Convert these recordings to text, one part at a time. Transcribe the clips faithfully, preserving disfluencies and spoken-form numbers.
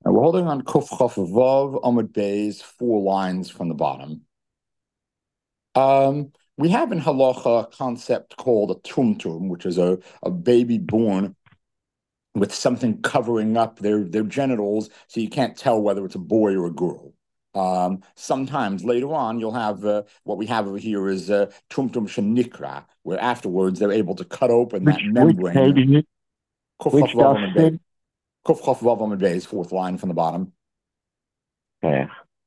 And we're holding on Kuf Chaf Vav Amud Beis, four lines from the bottom. Um, we have in halacha a concept called a tumtum, which is a, a baby born with something covering up their, their genitals, so you can't tell whether it's a boy or a girl. Um, sometimes later on, you'll have uh, what we have over here is uh, tumtum shenikra, where afterwards they're able to cut open Which that which membrane. baby? Kuf Chaf Which Vav does Amud Beis, sin? Kuf Chaf Vav Amud Beis, fourth line from the bottom. Yeah.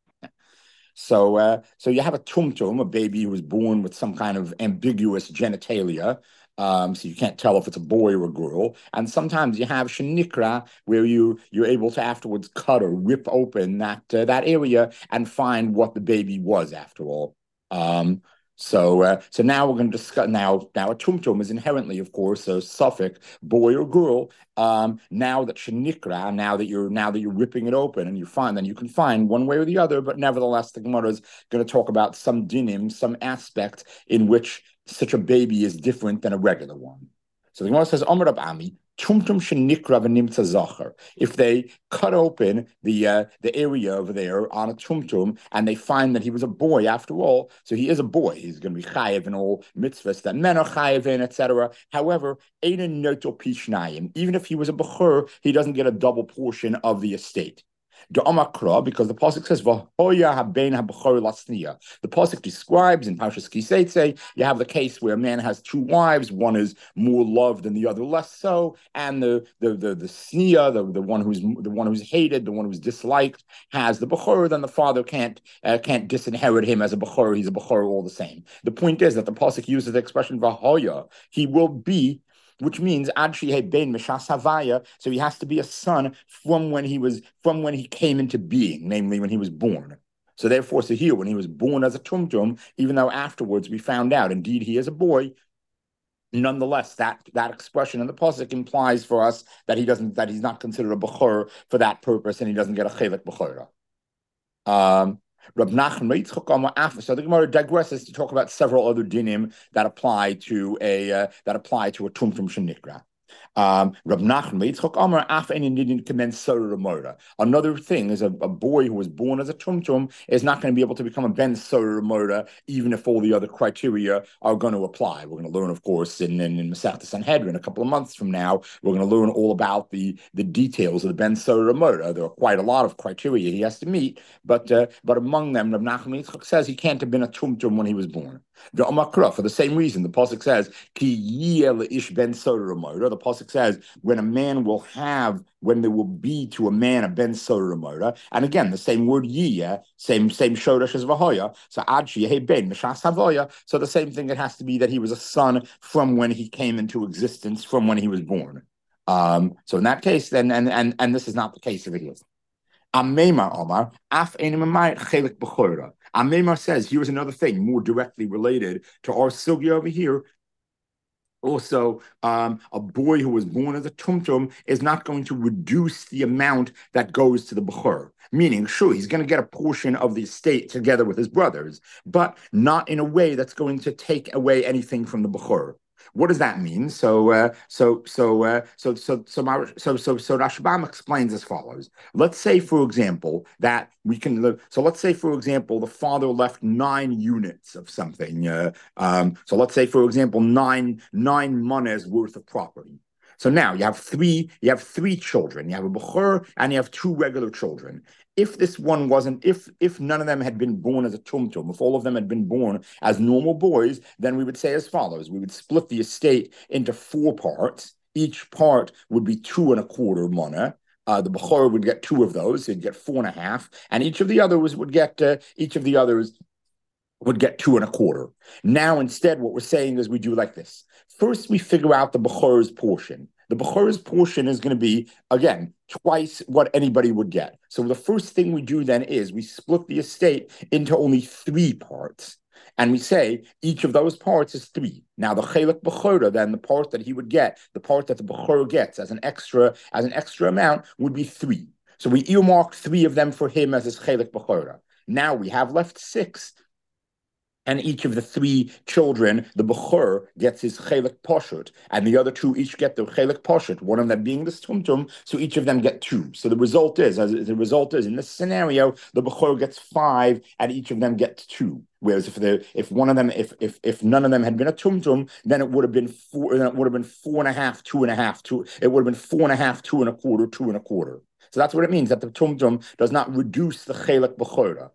So, uh, so you have a tumtum, a baby who was born with some kind of ambiguous genitalia. Um, so you can't tell if it's a boy or a girl. And sometimes you have shenikra, where you you're able to afterwards cut or rip open that uh, that area and find what the baby was after all. Um, so, uh, so now we're going to discuss. Now, now a tumtum is inherently, of course, a suffix, boy or girl. Um, now that shenikra, now that you're now that you're ripping it open and you find, then you can find one way or the other. But nevertheless, the Gemara is going to talk about some dinim, some aspect in which such a baby is different than a regular one. So the Gemara says, Amar Rab Ami, tumtum shenikra v'nimtza zacher. If they cut open the uh, the area over there on a tumtum and they find that he was a boy after all, so he is a boy, he's going to be chayiv in all mitzvahs that men are chayiv in, et cetera. However, Einan noto pishnayim, even if he was a bechur, he doesn't get a double portion of the estate. Amakra, because the pasuk says V'hoya haben habechor lasniya. The pasuk describes in Parshas Kiseitze, you have the case where a man has two wives, one is more loved and the other less so, and the the the the sniya, the, the one who's the one who's hated, the one who's disliked, has the bechor. Then the father can't uh, can't disinherit him as a bechor. He's a bechor all the same. The point is that the pasuk uses the expression V'hoya. He will be, which means ad ben mishas havaya, so he has to be a son from when he was from when he came into being, namely when he was born. So therefore, so here, when he was born as a tumtum, even though afterwards we found out indeed he is a boy, nonetheless, that that expression in the pasuk implies for us that he doesn't that he's not considered a bechor for that purpose, and he doesn't get a chelik bechora. Um, Rab Nachman, so the Gemara digresses to talk about several other dinim that apply to a uh, that apply to a tumtum shenikra. Um, Another thing is a, a boy who was born as a tumtum is not going to be able to become a ben sorer mora, even if all the other criteria are going to apply. We're going to learn, of course, in in, in Masechta Sanhedrin a couple of months from now. We're going to learn all about the the details of the ben sorer mora. There are quite a lot of criteria he has to meet, but uh, but among them, Rav Nachman Yitzchak says he can't have been a tumtum when he was born. The Omakra, for the same reason, the pasuk says ki yeh ish ben sorer mora. The pasuk says when a man will have, when there will be to a man a ben sorer mora, and again the same word yiyah, same same shodash as vahoya. So ad sheyeh ben mishas havoya. So the same thing, it has to be that he was a son from when he came into existence, from when he was born. Um, so in that case, then and and and this is not the case if it is. Amemar Omar, af enimamai chelik b'chora. Amemar says, here's another thing more directly related to our sugya over here. Also, um, a boy who was born as a tumtum is not going to reduce the amount that goes to the bechor. Meaning, sure, he's going to get a portion of the estate together with his brothers, but not in a way that's going to take away anything from the bechor. What does that mean? So, uh, so, so, uh, so, so, so, so, so, so, Rashbam explains as follows. Let's say, for example, that we can live. So, let's say, for example, the father left nine units of something. Uh, um, so, let's say, for example, nine nine mones worth of property. So now you have three. You have three children. You have a bechor and you have two regular children. If this one wasn't, if if none of them had been born as a tumtum, if all of them had been born as normal boys, then we would say as follows: we would split the estate into four parts. Each part would be two and a quarter mana. Uh, the bechor would get two of those, so he'd get four and a half, and each of the others would get uh, each of the others would get two and a quarter. Now, instead, what we're saying is we do like this. First, we figure out the bechor's portion. The bechor's portion is going to be, again, twice what anybody would get. So the first thing we do then is we split the estate into only three parts. And we say each of those parts is three. Now the chelik bechora, then the part that he would get, the part that the bechor gets as an extra, as an extra amount would be three. So we earmark three of them for him as his chelik bechora. Now we have left six. and each of the three children, the Bechor, gets his Chelik Poshut, and the other two each get their Chelik Poshut, one of them being the Tumtum, so each of them get two. So the result is, as the result is, in this scenario, the Bechor gets five, and each of them gets two. Whereas if the if one of them, if if if none of them had been a Tumtum, then it would have been four, then it would have been four and a half, two and a half, two, it would have been four and a half, two and a quarter, two and a quarter. So that's what it means, that the Tumtum does not reduce the Chelik Bechorah.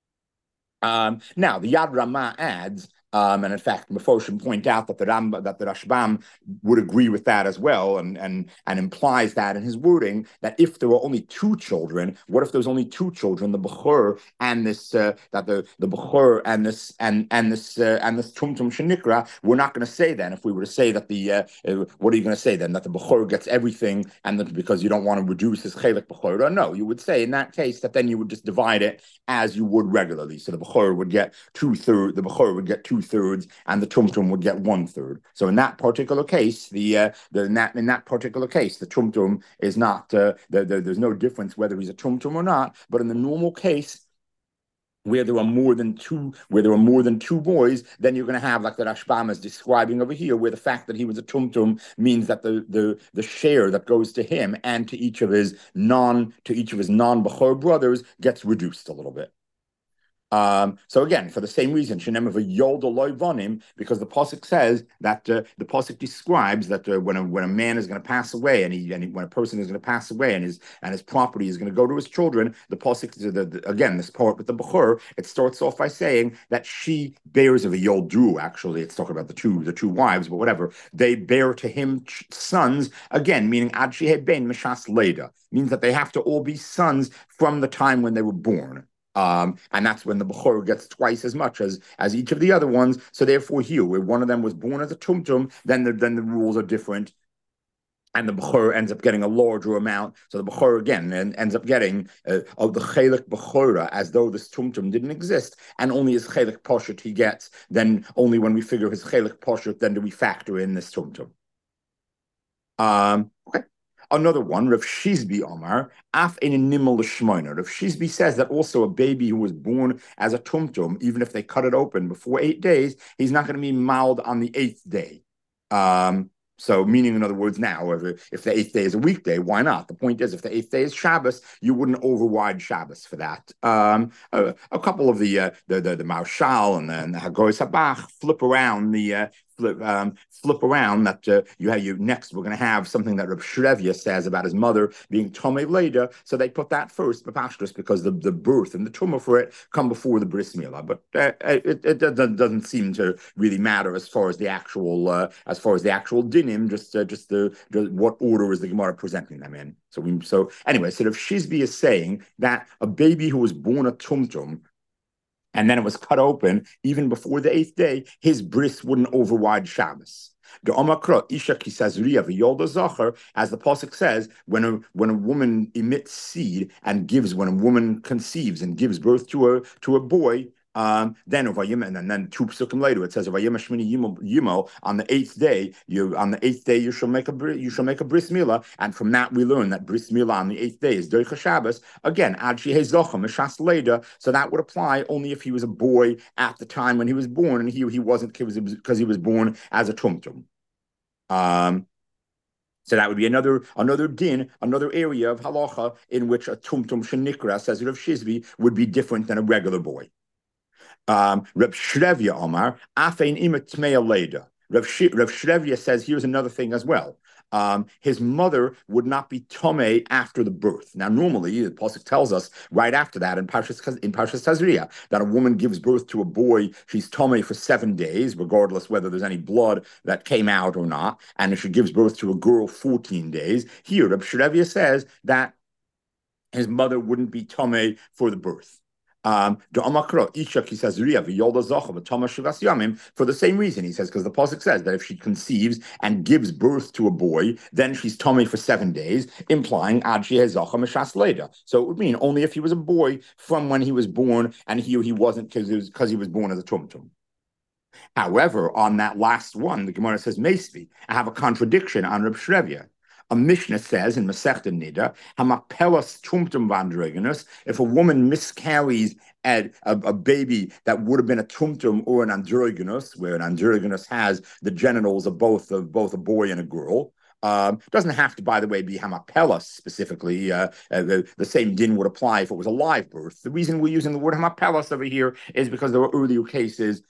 Um, now, the Yad Ramah adds, um, and in fact, Mefoshim point out that the Ram, that the Rashbam would agree with that as well, and and and implies that in his wording that if there were only two children, what if there was only two children, the Bechor and this uh, that the the Bechor and this and and this uh, and this Tumtum Shenikra, we're not going to say then, if we were to say that the uh, uh, what are you going to say then, that the Bechor gets everything and that because you don't want to reduce his Chelik Bechor? No, you would say in that case that then you would just divide it as you would regularly. So the Bechor would get two thirds, the Bechor would get two thirds, and the Tumtum would get one third. So in that particular case, the uh, the in that in that particular case, the Tumtum is not uh, the, the, there's no difference whether he's a Tumtum or not. But in the normal case, where there are more than two, where there are more than two boys, then you're going to have, like the Rashbam is describing over here, where the fact that he was a tumtum means that the the the share that goes to him and to each of his non to each of his non-Bechor brothers gets reduced a little bit. Um, so again, for the same reason, Shenem of a Yolda Vonim, because the pasuk says that uh, the pasuk describes that uh, when a when a man is going to pass away, and he and he, when a person is going to pass away, and his and his property is going to go to his children, the pasuk the, the, again this part with the Bechor, it starts off by saying that she bears of a Yoldu. Actually, it's talking about the two the two wives, but whatever, they bear to him sons again, meaning Ad Sheheh Ben Meshas Leda, means that they have to all be sons from the time when they were born. Um, and that's when the Bechor gets twice as much as as each of the other ones. So therefore, here, where one of them was born as a tumtum, then the then the rules are different, and the Bechor ends up getting a larger amount. So the Bechor again and ends up getting uh, of the Chelik Bechora as though this tumtum didn't exist, and only his Chelik Poshut he gets. Then only when we figure his Chelik Poshut, then do we factor in this tumtum. Um, okay. Another one, Rav Shizbi Omar, Af ein nimel l'shmoiner. Rav Shizbi says that also a baby who was born as a tumtum, even if they cut it open before eight days, he's not going to be mauled on the eighth day. Um, So, meaning, in other words, now, if, if the eighth day is a weekday, why not? The point is, if the eighth day is Shabbos, you wouldn't override Shabbos for that. Um, a, a couple of the uh, the the, the Marshal and the, and the Hagoy Sabach flip around the uh, flip um, flip around that uh, you have you next. We're going to have something that Reb Shrevia says about his mother being Tomei Leda, so they put that first, Bapashtus, because the, the birth and the tumah for it come before the bris milah. But uh, it, it, it doesn't seem to really matter as far as the actual uh, as far as the actual din. Just, uh, just the, the what order is the Gemara presenting them in? So, we, so anyway, so if Shizbi is saying that a baby who was born a tumtum and then it was cut open even before the eighth day, his bris wouldn't override Shabbos. The Omakra Isha Kisazriya V'Yolda Zachar, as the pasuk says, when a when a woman emits seed and gives, when a woman conceives and gives birth to a to a boy. Um, then and then, then two psukim later it says Yimo, on the eighth day you on the eighth day you shall make a you shall make a bris milah, and from that we learn that bris milah on the eighth day is Doicha Shabbos again Ad Sheheh Zocha Meshas Leda, so that would apply only if he was a boy at the time when he was born, and he he wasn't because he was born as a tumtum. Um, So that would be another another din, another area of halacha in which a tumtum shenikra, says Rav Shizbi, would be different than a regular boy. Um, Reb Shrevia Omar, Afein imet tmeya leda. Reb Shrevia says here's another thing as well. Um, his mother would not be tomei after the birth. Now, normally, the pasuk tells us right after that in Parshas in Parshas Tazria that a woman gives birth to a boy, she's tomei for seven days, regardless whether there's any blood that came out or not. And if she gives birth to a girl, fourteen days. Here, Reb Shrevia says that his mother wouldn't be tomei for the birth. Um, for the same reason, he says, because the pasuk says that if she conceives and gives birth to a boy, then she's tummy for seven days, implying ad shehezacha meshas leda. So it would mean only if he was a boy from when he was born, and here he wasn't because because he was born as a tumtum. However, on that last one, the Gemara says, Meisvi, I have a contradiction on Reb Shrevia. A Mishnah says in Masechta Nida, Hamapelas tumtum vandroginus, if a woman miscarries a, a, a baby that would have been a tumtum or an androgynous, where an androgynous has the genitals of both of both a boy and a girl. Um, doesn't have to, by the way, be hamapelas specifically. Uh, uh, the, the same din would apply if it was a live birth. The reason we're using the word hamapelas over here is because there were earlier cases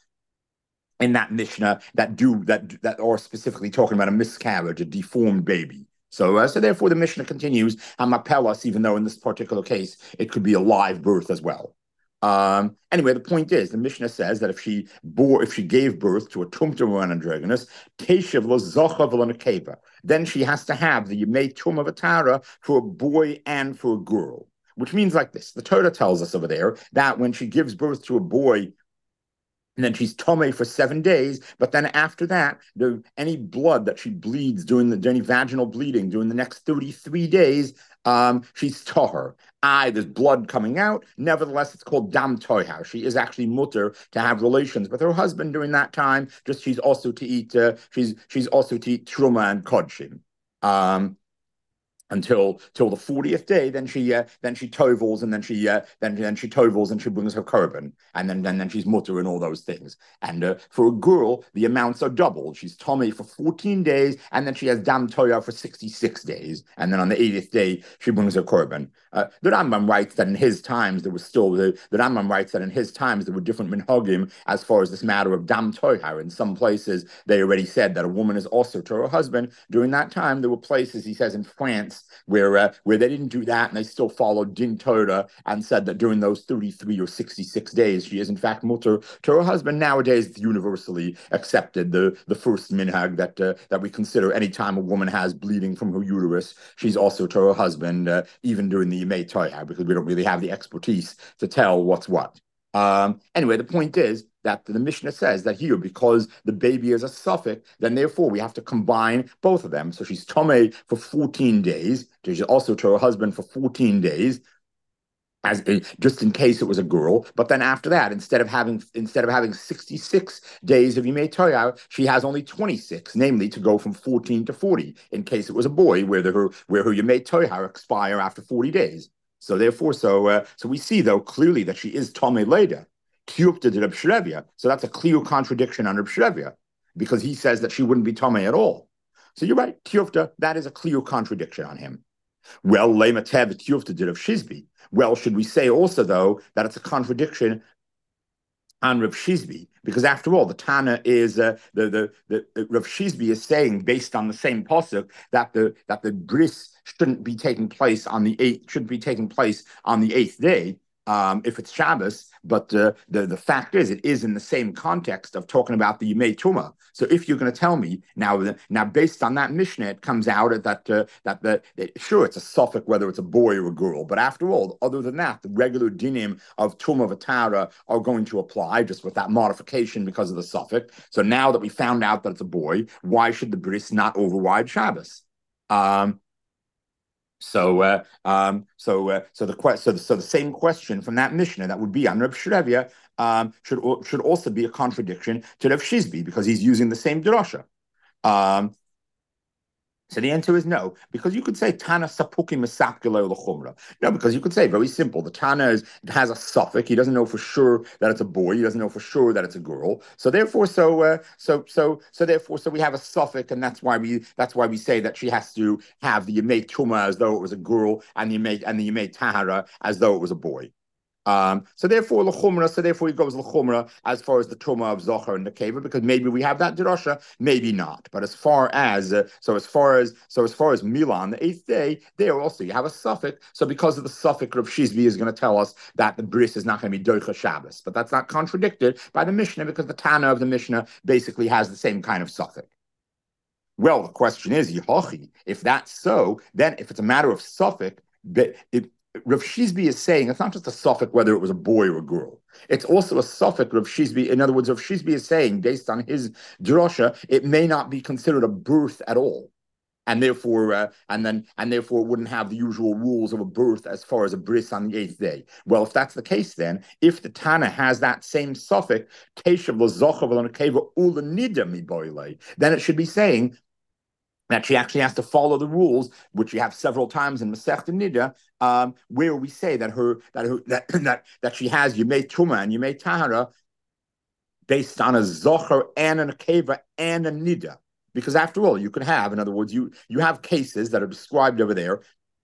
in that Mishnah that do that that are specifically talking about a miscarriage, a deformed baby. So, uh, so therefore, the Mishnah continues hamapelas, even though in this particular case it could be a live birth as well. Um, anyway, the point is, the Mishnah says that if she bore, if she gave birth to a tumtum or an androgynous, teshiv lo zochav lo nekeva, then she has to have the yemei tum of a tara for a boy and for a girl. Which means like this: the Torah tells us over there that when she gives birth to a boy, and then she's tome for seven days. But then after that, the, any blood that she bleeds during the any vaginal bleeding during the next thirty-three days, um, she's tahor. I, there's blood coming out. Nevertheless, it's called dam toihar. She is actually mutter to have relations with her husband during that time. Just she's also to eat. Uh, she's she's also to eat truma and kodshim. Um, until till the fortieth day, then she uh, then she tovels and then she uh, then then she tovels and she brings her korban, and then then, then she's mutter and all those things. And uh, for a girl, the amounts are doubled. She's tomei for fourteen days, and then she has dam toya for sixty-six days, and then on the eightieth day she brings her korban. Uh, the Rambam writes that in his times there was still the, the Rambam writes that in his times there were different minhagim as far as this matter of dam toya. In some places they already said that a woman is also to her husband. During that time, there were places, he says, in France where uh, where they didn't do that and they still followed din Torah and said that during those thirty-three or sixty-six days she is in fact mutter to her husband. Nowadays it's universally accepted, the the first minhag that uh, that we consider any time a woman has bleeding from her uterus, she's also to her husband, uh, even during the Yemei Toya, because we don't really have the expertise to tell what's what. Um, anyway, the point is that the Mishnah says that here, because the baby is a suffix, then therefore we have to combine both of them. So she's tomei for fourteen days. She's also to her husband for fourteen days, as just in case it was a girl. But then after that, instead of having instead of having sixty-six days of Yimei Torah, she has only twenty-six, namely to go from fourteen to forty, in case it was a boy, where the, her where her Yimei Torah expire after forty days. So therefore, so uh, so we see though clearly that she is tomei later. Tiyupta did Reb Shrevia, so that's a clear contradiction on Reb Shrevia, because he says that she wouldn't be tomei at all. So you're right, Tiyupta, that is a clear contradiction on him. Well, Lematev Tiyupta did of Shizbi. Well, should we say also though that it's a contradiction on Rav Shizbi, because after all, the Tana is uh, the the the uh, Rav Shizbi is saying, based on the same pasuk, that the that the bris shouldn't be taking place on the eighth, should be taking place on the eighth day, um, if it's Shabbos. But uh, the the fact is, it is in the same context of talking about the Yemei Tuma. So if you're going to tell me now, now based on that Mishnah, it comes out that uh, that the that, sure, it's a suffix whether it's a boy or a girl, but after all, other than that, the regular dinim of Tuma Vatara are going to apply, just with that modification because of the suffix. So now that we found out that it's a boy, why should the bris not override Shabbos? Um, So, uh, um, so, uh, so the que- so, the, so the same question from that Mishnah that would be on Reb Shrevia um, should should also be a contradiction to Reb Shizbi, because he's using the same drasha. Um, so the answer is no, because you could say Tana Sapuki Misapkilo Lachumra. No, because you could say very simple. The Tana is, has a suffix. He doesn't know for sure that it's a boy. He doesn't know for sure that it's a girl. So therefore, so uh, so so so therefore, so we have a suffix, and that's why we that's why we say that she has to have the Yemei Tuma as though it was a girl, and the Yemei and the Yemei Tahara as though it was a boy. Um, so therefore, l'chumra. So therefore, he goes l'chumra as far as the truma of zocher and the keva, because maybe we have that drasha, maybe not. But as far as uh, so as far as so as far as Milan, the eighth day, there also you have a suffix. So because of the suffix, Rav Shizbi is going to tell us that the bris is not going to be doicha Shabbos, but that's not contradicted by the Mishnah, because the Tana of the Mishnah basically has the same kind of suffix. Well, the question is, Yehochi, if that's so, then if it's a matter of suffix, it Rav Shizbi is saying it's not just a suffix whether it was a boy or a girl. It's also a suffix, Rav Shizbi. In other words, Rav Shizbi is saying, based on his drasha, it may not be considered a birth at all, and therefore, uh, and then, and therefore, it wouldn't have the usual rules of a birth as far as a bris on the eighth day. Well, if that's the case, then if the Tana has that same suffix, then it should be saying that she actually has to follow the rules, which you have several times in Masechet Nida, um, where we say that her that her that that, that she has Yemei Tuma and Yemei Tahara based on a Zocher and a Nekeva and a Nida. Because after all, you could have, in other words, you you have cases that are described over there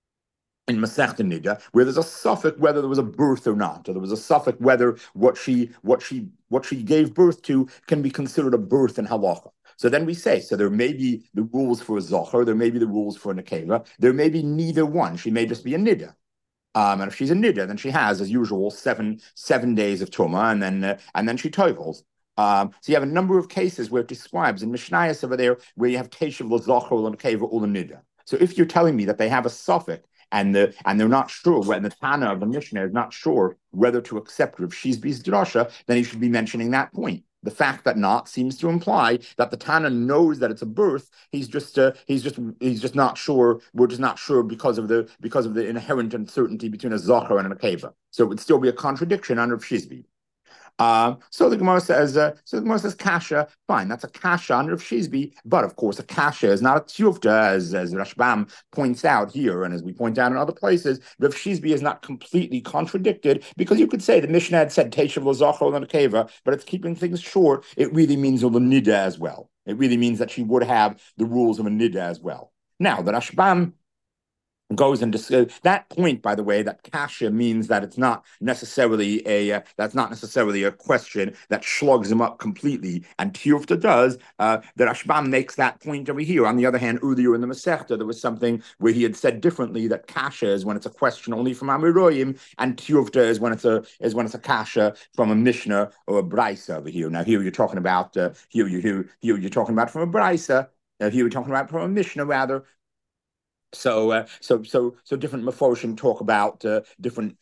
in Masechet Nida, where there's a suffix whether there was a birth or not, or there was a suffix whether what she what she what she gave birth to can be considered a birth in halacha. So then we say, so there may be the rules for a zocher, there may be the rules for a nekeva, there may be neither one. She may just be a nida. Um, and if she's a nida, then she has, as usual, seven seven days of tuma, and then uh, and then she tovels. Um, so you have a number of cases where it describes in Mishnayos over there where you have teshuv l'zocher or nekeva or nida. So if you're telling me that they have a suffix, and the and they're not sure when the Tana of the Mishnah is not sure whether to accept Rav Shizbi's drasha, then he should be mentioning that point. The fact that not seems to imply that the Tana knows that it's a birth. He's just uh, he's just he's just not sure. We're just not sure because of the because of the inherent uncertainty between a Zachar and a Nekeva. So it would still be a contradiction under Rav Shizbi. Uh, so the Gemara says, uh, so the Gemara says, kasha, fine, that's a kasha under Rav Shizbi, but of course a kasha is not a tiyufta, as, as Rashbam points out here, and as we point out in other places, Rav Shizbi is not completely contradicted, because you could say the Mishnah had said Teshav L'Zachor L'Nekeva, but it's keeping things short. It really means a Nida as well. It really means that she would have the rules of a Nida as well. Now, the Rashbam goes and discusses that point, by the way, that kasha means that it's not necessarily a uh, that's not necessarily a question that slugs him up completely, and Tiyufta does. Uh, the Rashbam makes that point over here. On the other hand, earlier in the Masechta, there was something where he had said differently that kasha is when it's a question only from Amiroyim, and Tiyufta is when it's a is when it's a kasha from a Mishnah or a Brisa over here. Now here you're talking about uh, here you here, here you're talking about from a Brisa. Uh, here you're talking about from a Mishnah rather. So, uh, so, so, so different Mefoshim talk about uh, different.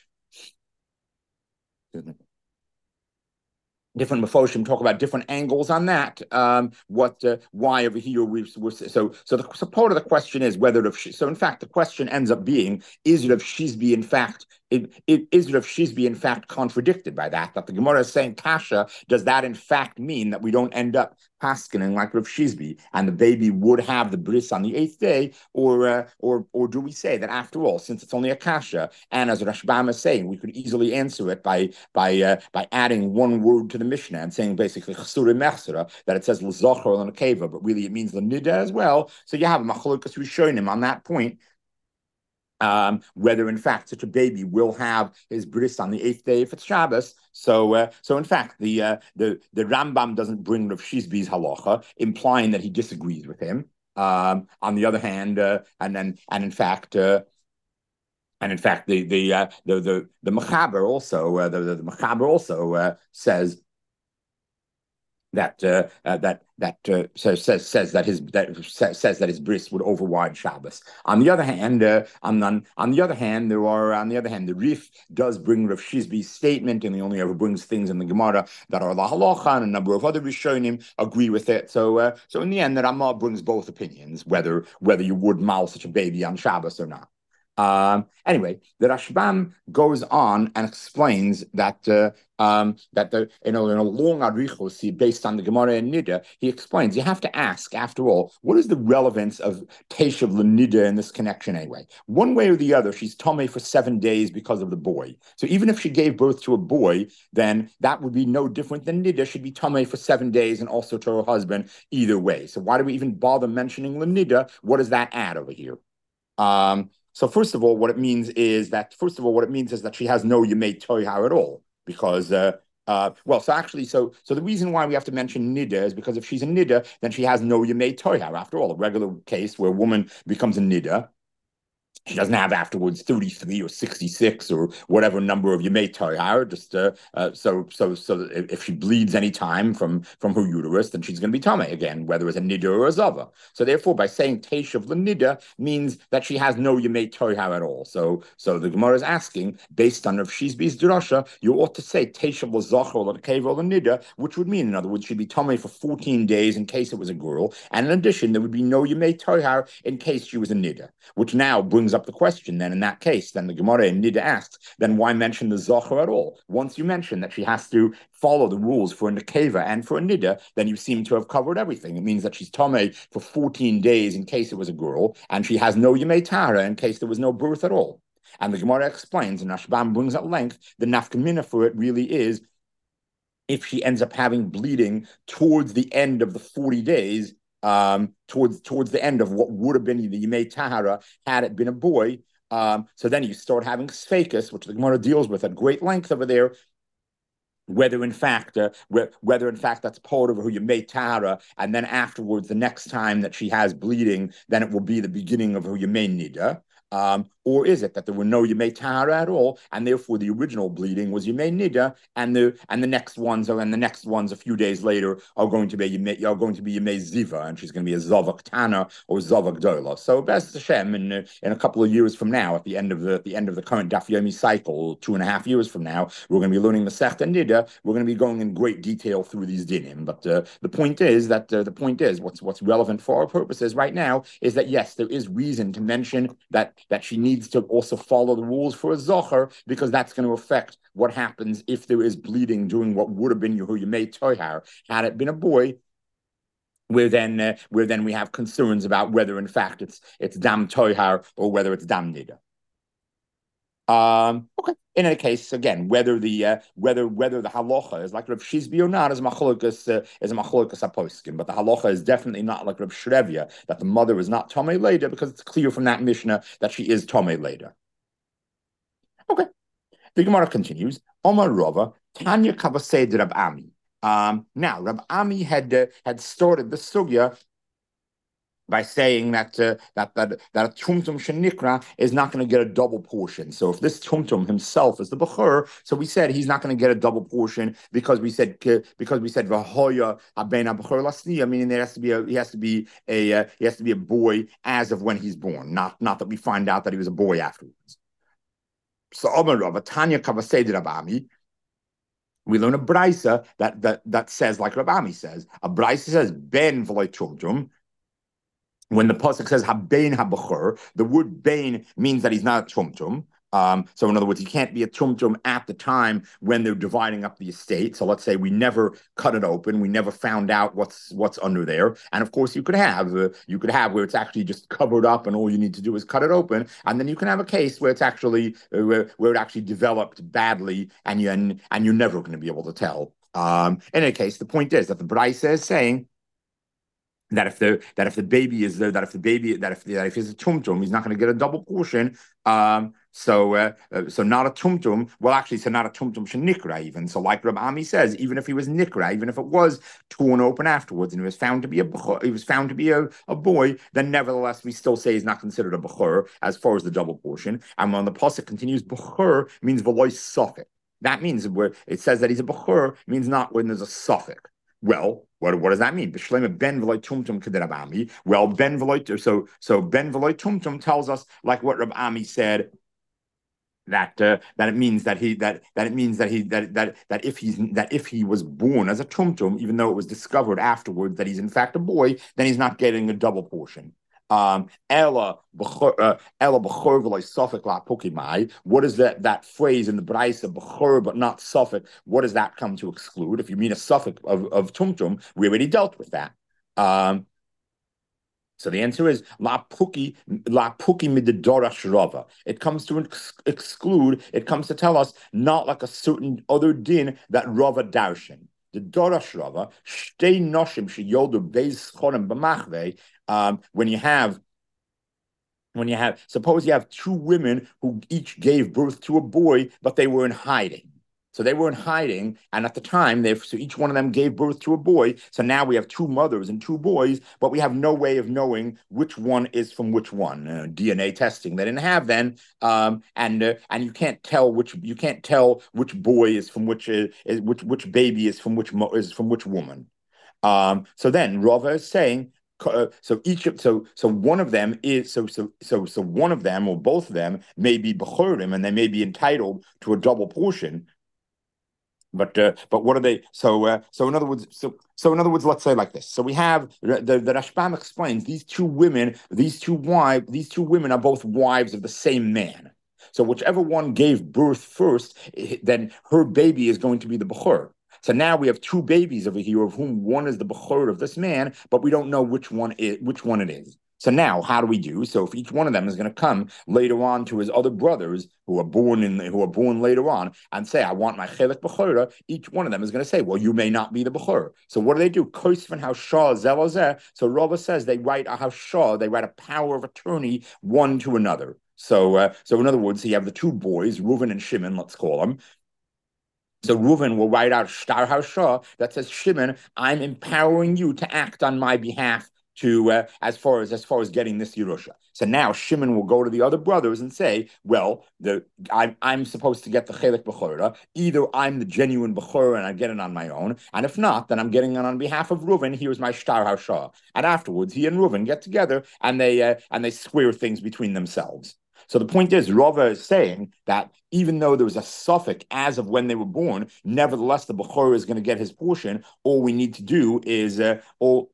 Different Mefoshim talk about different angles on that. Um, what, uh, why over here we we're, so so the so part of the question is whether if she, so in fact the question ends up being is Rav Shizbi in fact it, it is Rav Shizbi in fact contradicted by that that the Gemara is saying kasha, does that in fact mean that we don't end up paskening like Rav Shizbi and the baby would have the bris on the eighth day, or uh, or or do we say that after all, since it's only a kasha, and as Rashbam is saying, we could easily answer it by by uh, by adding one word to the Mishnah and saying basically that it says l'zocher or l'nekeva, but really it means the nida as well. So you have a machlokas rishonim on that point. Um, whether in fact such a baby will have his bris on the eighth day if it's Shabbos. So, uh, so in fact, the uh, the the Rambam doesn't bring Rav Shizbi's halacha, implying that he disagrees with him. Um, on the other hand, uh, and then and in fact. Uh, And in fact, the the uh, the the the Mechaber also uh, the, the the Mechaber also uh, says that uh, uh, that that uh, says says says that his that says, says that his bris would override Shabbos. On the other hand, uh, on, on on the other hand, there are on the other hand, the Rif does bring Rav Shizbi's statement, and he only ever brings things in the Gemara that are la halacha, and a number of other Rishonim agree with it. So uh, so in the end, the Ramah brings both opinions, whether whether you would mal such a baby on Shabbos or not. Um, anyway, the Rashbam goes on and explains that uh, um, that the you know in a long arichos based on the Gemara and Nida, he explains you have to ask after all, what is the relevance of Teshav L'Nida in this connection anyway? One way or the other, she's Tomei for seven days because of the boy. So even if she gave birth to a boy, then that would be no different than Nida. She'd be Tomei for seven days and also to her husband either way. So why do we even bother mentioning L'Nida? What does that add over here? Um, So first of all, what it means is that first of all, what it means is that she has no Yemei Toihar at all, because uh, uh, well, so actually, so so the reason why we have to mention Nida is because if she's a Nida, then she has no Yemei Toihar. After all, a regular case where a woman becomes a Nida, she doesn't have afterwards thirty-three or sixty-six or whatever number of Yemei Toihar. Just uh, uh, so so so if she bleeds any time from from her uterus, then she's going to be Tameh again, whether it's a Nida or a Zava. So therefore, by saying Teshav L'Nida means that she has no Yemei Toihar at all. So so the Gemara is asking, based on Rav Shizbi's drasha, you ought to say Teshav L'Zachor L'Nekeva L'Nida, which would mean, in other words, she'd be Tameh for fourteen days in case it was a girl, and in addition, there would be no Yemei Toihar in case she was a Nida, which now brings brings up the question then in that case, then the Gemara in Nida asks, then why mention the Zohar at all? Once you mention that she has to follow the rules for a Nekeva and for a Nida, then you seem to have covered everything. It means that she's Tomei for fourteen days in case it was a girl, and she has no Yemei Tara in case there was no birth at all. And the Gemara explains, and Rashbam brings at length, the nafkamina for it really is if she ends up having bleeding towards the end of the forty days, um, towards towards the end of what would have been the Yemei Tahara had it been a boy. Um, so then you start having sphakis, which the Gemara deals with at great length over there, whether in fact, uh, whether in fact that's part of her Yemei Tahara, and then afterwards, the next time that she has bleeding, then it will be the beginning of her Yemei Nida. Um, or is it that there were no Yemei Tahara at all, and therefore the original bleeding was Yemei Nida, and the and the next ones are and the next ones a few days later are going to be Yemei, are going to be Yemei Ziva, and she's going to be a Zavak Tana or Zavak Dola. So Bez Hashem, in uh, in a couple of years from now, at the end of the at the end of the current Daf Yomi cycle, two and a half years from now, we're going to be learning the Sechta Nida. We're going to be going in great detail through these dinim. But uh, the point is that uh, the point is what's what's relevant for our purposes right now is that yes, there is reason to mention that. that she needs to also follow the rules for a zocher, because that's going to affect what happens if there is bleeding during what would have been Yehu Yemei Tohar. Had it been a boy, where then uh, where then we have concerns about whether in fact it's it's dam Tohar or whether it's dam Nida. Um, okay. In any case, again, whether the uh, whether whether the halacha is like Rav Shizbi or not is machlokas uh, is a machlokas aposkim, but the halacha is definitely not like Rav Shrevia, that the mother is not Tomei Leda, because it's clear from that Mishnah that she is Tomei Leda. Okay, the Gemara continues. Omar Rava Tanya Kavased Rab Ami. Um, now Rab Ami had uh, had started the sugya by saying that uh, that that that a tumtum shenikra is not going to get a double portion. So if this tumtum himself is the bechur, so we said he's not going to get a double portion because we said uh, because we said vahoya aben bechur lasniya, meaning there has to be a he has to be a uh, he has to be a boy as of when he's born, not not that we find out that he was a boy afterwards. So Amar Rav Tanya Kavased Rabami. We learn a brisa that that that says like Rabami says. A brisa says ben v'loy tumtum. When the pasuk says habein habachur, the word bein means that he's not a tumtum. Um, so in other words, he can't be a tumtum at the time when they're dividing up the estate. So let's say we never cut it open, we never found out what's what's under there. And of course, you could have uh, you could have where it's actually just covered up, and all you need to do is cut it open. And then you can have a case where it's actually uh, where, where it actually developed badly, and you and, and you're never going to be able to tell. Um, in any case, the point is that the Braisa is saying that if the that if the baby is there, that if the baby that if that if he's a tumtum, he's not going to get a double portion. Um, so uh, uh, so not a tumtum. Well, actually, so not a tumtum shenikra even. So like Rab Ami says, even if he was nikra, even if it was torn open afterwards, and he was found to be a he was found to be a, a boy, then nevertheless we still say he's not considered a bechur as far as the double portion. And when the pasuk continues, bechur means v'loy sofik. That means where it says that he's a bechur means not when there's a suffix. Well, what, what does that mean? Ben v'loy tumtum k'derabami. Well, ben v'loy so so ben v'loy tumtum tells us like what Rab Ami said, that uh, that it means that he that that it means that he that that that if he's that if he was born as a tumtum, even though it was discovered afterwards that he's in fact a boy, then he's not getting a double portion. Um, Ella Ella b'chor v'loy sofik la pukimai. What is that that phrase in the Braisa, b'chor but not sofik? What does that come to exclude? If you mean a suffix of of tumtum, we already dealt with that. Um, so the answer is la puki la puki midorash rava. It comes to ex- exclude. It comes to tell us not like a certain other din that Rava darshan. The Dorash Rava, Shtei Noshim Sheyodu Beis Chorim B'Machvei. Um, when you have, when you have, suppose you have two women who each gave birth to a boy, but they were in hiding. So they were in hiding, and at the time, they so each one of them gave birth to a boy. So now we have two mothers and two boys, but we have no way of knowing which one is from which one. Uh, D N A testing they didn't have then, um, and uh, and you can't tell which you can't tell which boy is from which uh, is which which baby is from which mo- is from which woman. Um, so then Rava is saying. Uh, so each of so so one of them is so so so so one of them or both of them may be bechorim, and they may be entitled to a double portion. But uh, but what are they? So uh, so in other words, so so in other words, let's say like this. So we have the the Rashbam explains these two women, these two wives, these two women are both wives of the same man. So whichever one gave birth first, then her baby is going to be the Bechor. So now we have two babies over here, of whom one is the Bechor of this man, but we don't know which one is which one it is. So now, how do we do? So if each one of them is going to come later on to his other brothers who are born in who are born later on and say, "I want my chelik bechora," each one of them is going to say, "Well, you may not be the bechor." So what do they do? Koisven hashah zelazeh. So Rava says they write a hashah, they write a power of attorney one to another. So, uh, so in other words, you have the two boys, Reuven and Shimon, let's call them. So Reuven will write out shtar hashah that says, "Shimon, I'm empowering you to act on my behalf." To uh, as far as as far as getting this Yerusha. So now Shimon will go to the other brothers and say, well, the I'm I'm supposed to get the Chelik Bechora. Either I'm the genuine Bechora and I get it on my own, and if not, then I'm getting it on behalf of Reuven. Here's my Shtar Hashah. And afterwards, he and Reuven get together and they uh, and they square things between themselves. So the point is, Rava is saying that even though there was a suffix as of when they were born, nevertheless the Bechora is going to get his portion. All we need to do is uh, all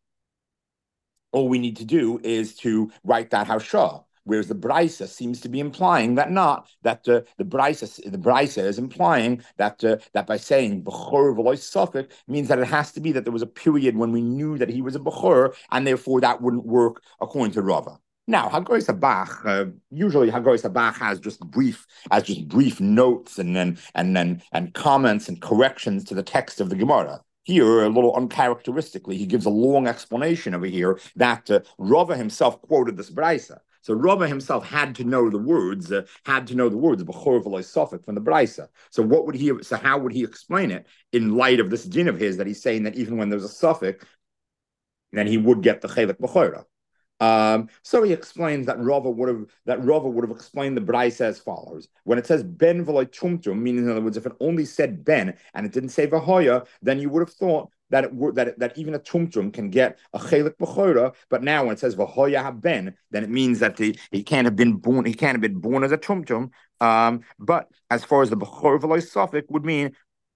all we need to do is to write that hashah. Whereas the Brisa seems to be implying that not that uh, the Brisa the Brisa is implying that uh, that by saying bechor v'loy suffix means that it has to be that there was a period when we knew that he was a bechor, and therefore that wouldn't work according to Rava. Now, Hagoy Sabach, uh, usually Hagoy Sabach has just brief, has just brief notes and then and then and comments and corrections to the text of the Gemara. Here, a little uncharacteristically, he gives a long explanation over here that uh, Rava himself quoted this brisa. So Rava himself had to know the words, uh, had to know the words bechor v'loy suffix from the brisa. So what would he? So how would he explain it in light of this din of his that he's saying that even when there's a suffix, then he would get the chelik bechora? Um, so he explains that Rava would have that Rava would have explained the brisa as follows: when it says ben v'loy tumtum, meaning in other words, if it only said ben and it didn't say v'hoya, then you would have thought that it were, that it, that even a tumtum can get a chelik b'chora. But now when it says v'hoya haben, then it means that the, he can't have been born. He can't have been born as a tumtum. Um, but as far as the b'chor v'loy suffix would mean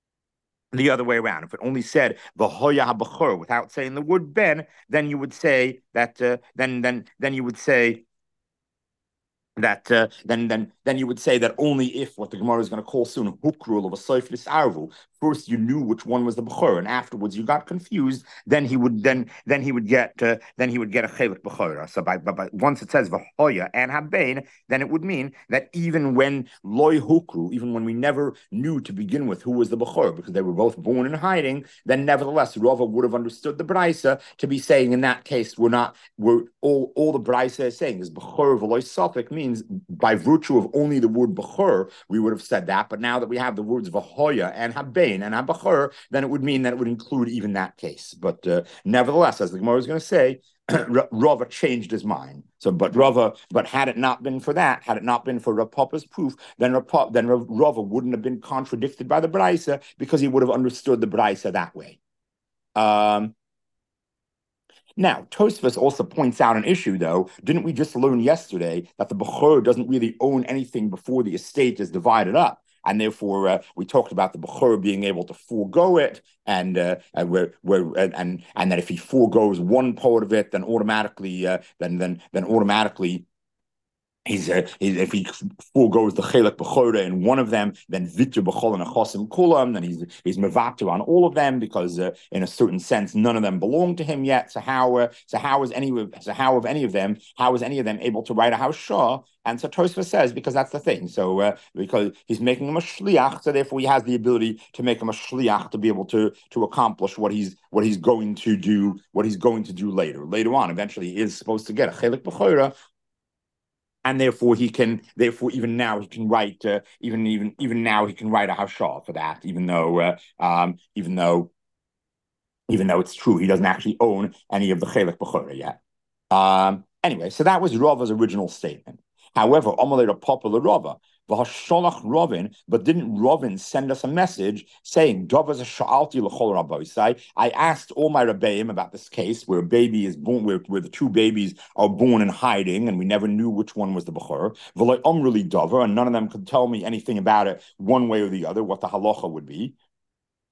the other way around. If it only said v'hoya habachor without saying the word ben, then you would say that. Uh, then then then you would say that uh, then then then you would say that only if what the Gemara is going to call soon hukrul of a soiflis arvu. First, you knew which one was the bechor, and afterwards you got confused. Then he would then then he would get uh, then he would get a chelik bechora. So by, by, by once it says v'hoya and haben, then it would mean that even when loy hukru, even when we never knew to begin with who was the bechor because they were both born in hiding, then nevertheless Rava would have understood the brisa to be saying in that case we're not we're all all the brisa is saying is bechor v'loy suffix means by virtue of only the word bechor we would have said that, but now that we have the words v'hoya and haben and habachor, then it would mean that it would include even that case. But uh, nevertheless, as the Gemara is going to say, Rava changed his mind. So, but Rava, but had it not been for that, had it not been for Rav Papa's proof, then Rav, then Rava wouldn't have been contradicted by the Brisa because he would have understood the Brisa that way. Um, Now, Tosfos also points out an issue, though. Didn't we just learn yesterday that the Bechor doesn't really own anything before the estate is divided up? And therefore, uh, we talked about the Bechor being able to forego it, and uh, and where where and and that if he foregoes one part of it, then automatically, uh, then then then automatically. He's, uh, he's if he foregoes the chelik bechora in one of them, then vitr b'chol and achosim kulam, then he's he's mevater on all of them because uh, in a certain sense none of them belong to him yet. So how uh, so how is any so how of any of them how is any of them able to write a hashah? And so Tosfos says because that's the thing. So uh, because he's making him a shliach, so therefore he has the ability to make him a shliach to be able to to accomplish what he's what he's going to do what he's going to do later later on. Eventually, he is supposed to get a chelik bechora. And therefore he can, therefore even now he can write, uh, even even even now he can write a hashah for that, even though uh, um, even though even though it's true he doesn't actually own any of the chelik bechora yet. Um, anyway, so that was Rava's original statement. However, Amalei Rav Papa Rava, v'hasholach Ravin, but didn't Ravin send us a message saying, I asked all my Rebbeim about this case where a baby is born, where, where the two babies are born in hiding, and we never knew which one was the Bechor. V'loi Amruli Dover, and none of them could tell me anything about it one way or the other, what the halacha would be.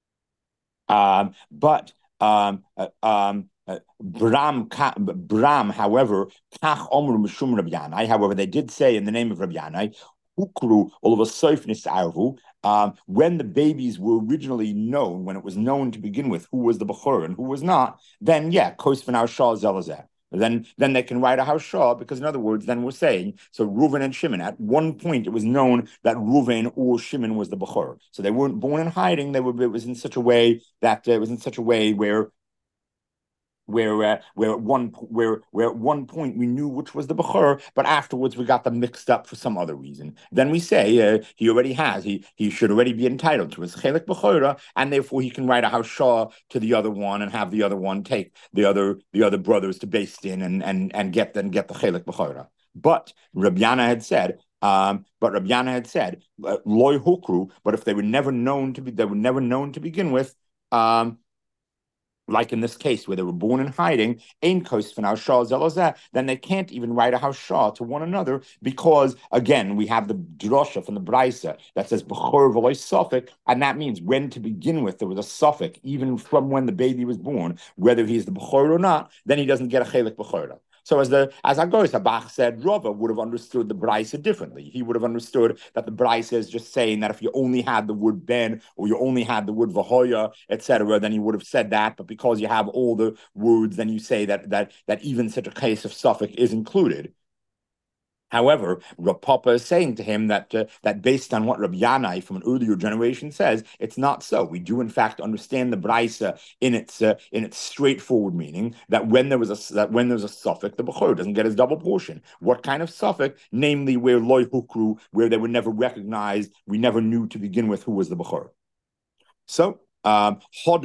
Um, but um, uh, um, uh, Bram, Bram, however, Kach Omru Mishum Rabbi Yanai. However, they did say in the name of Rabbi Yanai, Ukru all of a Soifnis Arvu. Um, when the babies were originally known, when it was known to begin with who was the Bechor and who was not, then yeah, Kosvin Our Shah Zelazeh. Then, then they can write a Hashah because, in other words, then we're saying so. Reuven and Shimon. At one point, it was known that Reuven or Shimon was the Bechor. So they weren't born in hiding. They were. It was in such a way that uh, it was in such a way where where uh, where at one where where at one point we knew which was the Bechor, but afterwards we got them mixed up for some other reason. Then we say uh, he already has he he should already be entitled to his chelik Bechora, and therefore he can write a hashah to the other one and have the other one take the other the other brothers to Beis Din and and and get then get the chelik Bechora. But Rabbi Yana had said. Um, but Rabbi Yana had said, "Loy hukru." But if they were never known to be, they were never known to begin with. Um, like in this case where they were born in hiding, then they can't even write a hashah to one another because, again, we have the drosha from the Braisa that says b'chor v'loy sofek, and that means when to begin with there was a sofek, even from when the baby was born, whether he's the b'chor or not, then he doesn't get a chelik b'chora. So as the as Agois Habach said, Rava would have understood the Braisa differently. He would have understood that the Braisa is just saying that if you only had the word ben or you only had the word vahoya, et cetera, then he would have said that. But because you have all the words, then you say that that that even such a case of suffix is included. However, Rav Papa is saying to him that uh, that based on what Rabbi Yanai from an earlier generation says, it's not so. We do in fact understand the Braisa in its uh, in its straightforward meaning that when there was a that when there's a suffix, the Bechor doesn't get his double portion. What kind of suffix? Namely, where loy hukru, where they were never recognized, we never knew to begin with who was the Bechor. So. Um,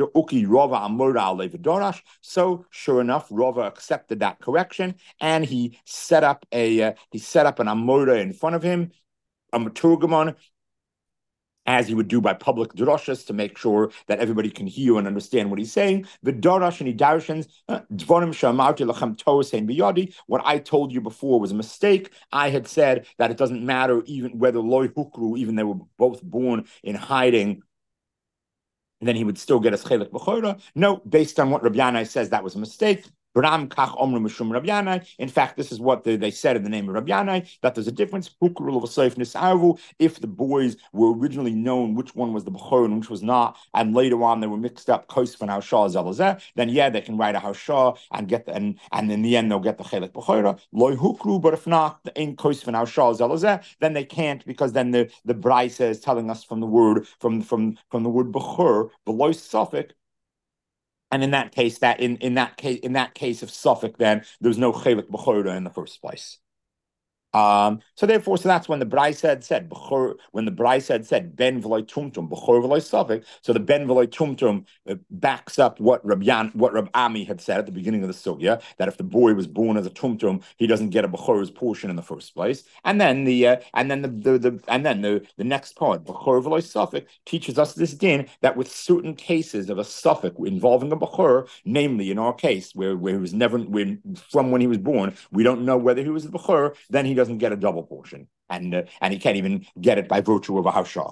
so sure enough, Rava accepted that correction, and he set up a uh, he set up an amora in front of him, a maturgamon, as he would do by public droshes to make sure that everybody can hear and understand what he's saying. The darash and he darshans dvorim shamarti lachem toasein biyadi. What I told you before was a mistake. I had said that it doesn't matter even whether loy hukru, even they were both born in hiding. And then he would still get a chelik b'chora. No, based on what Rabbi Yanai says, that was a mistake. In fact, this is what they, they said in the name of Rabbi Yanai, that there's a difference. If the boys were originally known which one was the Bechor and which was not, and later on they were mixed up, then yeah, they can write a Hashah and get the, and, and in the end they'll get the Chelik Bechora. But if not, then they can't, because then the, the Braisa is telling us from the word, from, from, from the word Bechor, below Suffolk. And in that case, that in, in that case, in that case of Suffolk, then there's no chelik b'chora in the first place. Um, so therefore, so that's when the Braisa had said, Bechor, when the Braisa had said, Ben v'loy tumtum, Bechor v'loy Suffolk. So the Ben v'loy tumtum uh, backs up what Rab Yan, what Rab Ami had said at the beginning of the sugya, that if the boy was born as a tumtum, he doesn't get a Bechor's portion in the first place. And then the uh, and then the, the the and then the the next part, Bechor v'loy Suffolk, teaches us this din that with certain cases of a Suffolk involving a Bechor, namely in our case where where he was never when from when he was born, we don't know whether he was a Bechor, then he doesn't get a double portion, and uh, and he can't even get it by virtue of a hashah.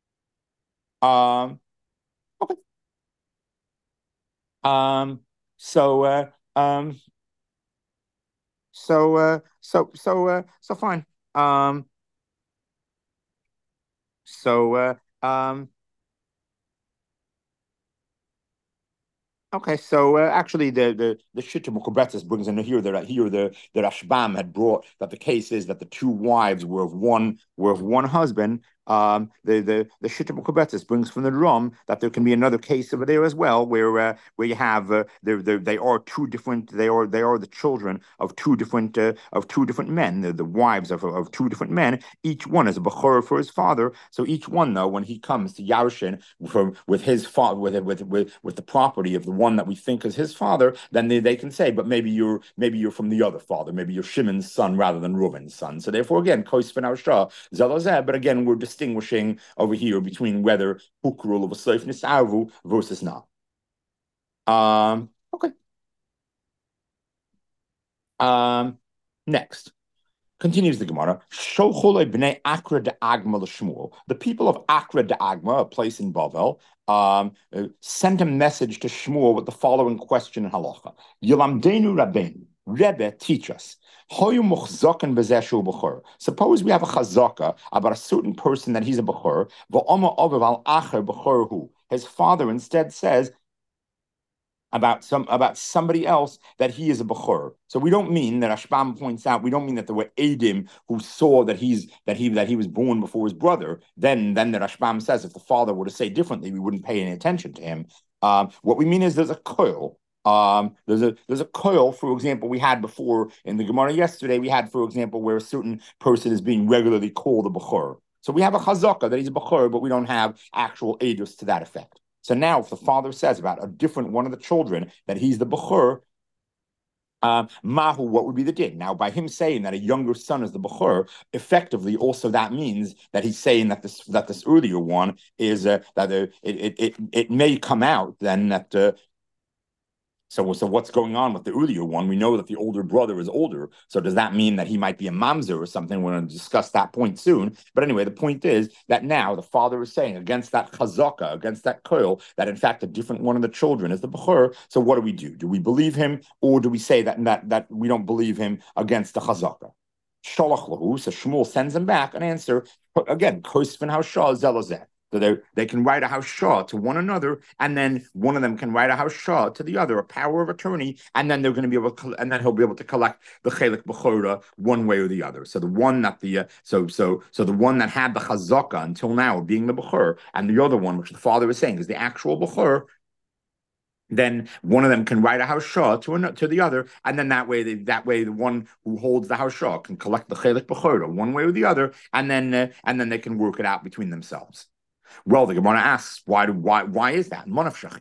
Um, okay. Um, so uh, um, so uh, so so uh, so fine. Um, so uh, um, Okay, so uh, actually, the the the Shittim Mukobretzes brings in here that here the the Rashbam had brought that the case is that the two wives were of one were of one husband. Um, the the the Shittim Mukobretzes brings from the Rum that there can be another case over there as well, where uh, where you have uh, they they are two different they are they are the children of two different uh, of two different men, the, the wives of of two different men. Each one is a bechor for his father. So each one, though, when he comes to Yarshin for with his father with with with with the property of the one that we think is his father, then they, they can say, but maybe you're maybe you're from the other father, maybe you're Shimon's son rather than Reuven's son. So therefore, again, Koisfen Shah Zelazeh, but again, we're distinguishing over here between whether Hukrul of a Seif Nisarvu versus not. Um, okay. Um, next. Continues the Gemara. Sholchole b'nei Akra de Agma l'Shmuel. The people of Akra de Agma, a place in Bavel, um, uh, sent a message to Shmuel with the following question in halacha: Yilamdenu Rabbeinu, Rebbe, teach us. Suppose we have a chazaka about a certain person that he's a bechor. His father instead says about some about somebody else that he is a bechor. So we don't mean that Ashbam points out. We don't mean that there were Edim who saw that he's that he that he was born before his brother. Then then that Ashbam says if the father were to say differently, we wouldn't pay any attention to him. Um, what we mean is there's a koil. Um, there's a there's a koil, for example, we had before in the Gemara yesterday. We had, for example, where a certain person is being regularly called a bechor. So we have a chazaka that he's a bechor, but we don't have actual edus to that effect. So now, if the father says about a different one of the children that he's the bechor, um, mahu, what would be the din? Now, by him saying that a younger son is the bechor, effectively, also that means that he's saying that this that this earlier one is uh, that uh, it, it it it may come out then that. Uh, So, so what's going on with the earlier one? We know that the older brother is older. So does that mean that he might be a mamzer or something? We're going to discuss that point soon. But anyway, the point is that now the father is saying against that chazaka, against that koil, that in fact a different one of the children is the bechor. So what do we do? Do we believe him, or do we say that that, that we don't believe him against the chazaka? Sholach lahu, so Shmuel sends him back an answer. Again, kosvin hashah zelozeh. So they they can write a hashah to one another, and then one of them can write a hashah to the other, a power of attorney, and then they're going to be able to, and then he'll be able to collect the chelik b'chora one way or the other. So the one that the uh, so so so the one that had the chazaka until now being the b'chor, and the other one, which the father was saying is the actual b'chor, then one of them can write a hashah to an, to the other, and then that way, they, that way, the one who holds the hashah can collect the chelik b'chora one way or the other, and then uh, and then they can work it out between themselves. Well, the Gemara asks, why do why why is that?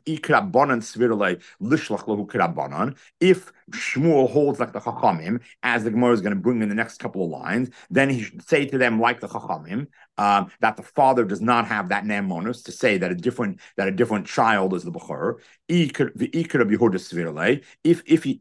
If Shmuel holds like the Chachamim, as the Gemara is going to bring in the next couple of lines, then he should say to them like the Chachamim, um, that the father does not have that nemonus to say that a different that a different child is the bechor. If if he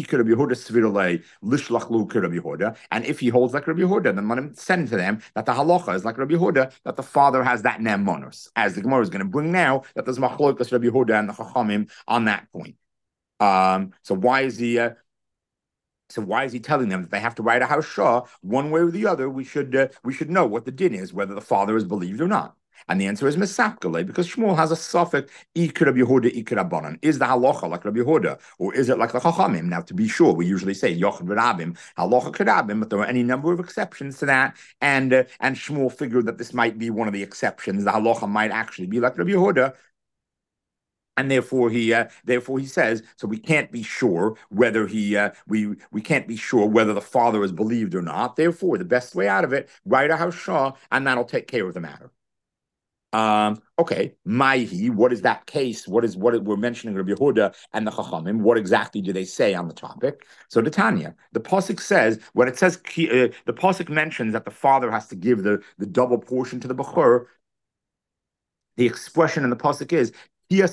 and if he holds like Rabbi Yehuda, then let him send to them that the halacha is like Rabbi Yehuda, that the father has that nemonus, as the Gemara is going to bring now, that there's machlokas Rabbi Yehuda and the Chachamim on that point. Um, so why is he? Uh, so why is he telling them that they have to write a hashah one way or the other? We should uh, we should know what the din is, whether the father is believed or not. And the answer is mesapkale, because Shmuel has a suffix ikar Rabbi Yehuda ikar Rabbanan. Is the halacha like Rabbi Yehuda, or is it like the Chachamim? Now, to be sure, we usually say yochad v'rabim halacha kerabim, but there are any number of exceptions to that. And uh, and Shmuel figured that this might be one of the exceptions. The halacha might actually be like Rabbi Yehuda. And therefore he, uh, therefore he says, so we can't be sure whether he, uh, we we can't be sure whether the father is believed or not. Therefore, the best way out of it, write a hashah, and that'll take care of the matter. Um, okay, Maihi, what is that case? What is what is, we're mentioning Rabbi Yehuda and the Chachamim? What exactly do they say on the topic? So the Tanya, the pasuk says when it says uh, the pasuk mentions that the father has to give the the double portion to the bechor. The expression in the pasuk is it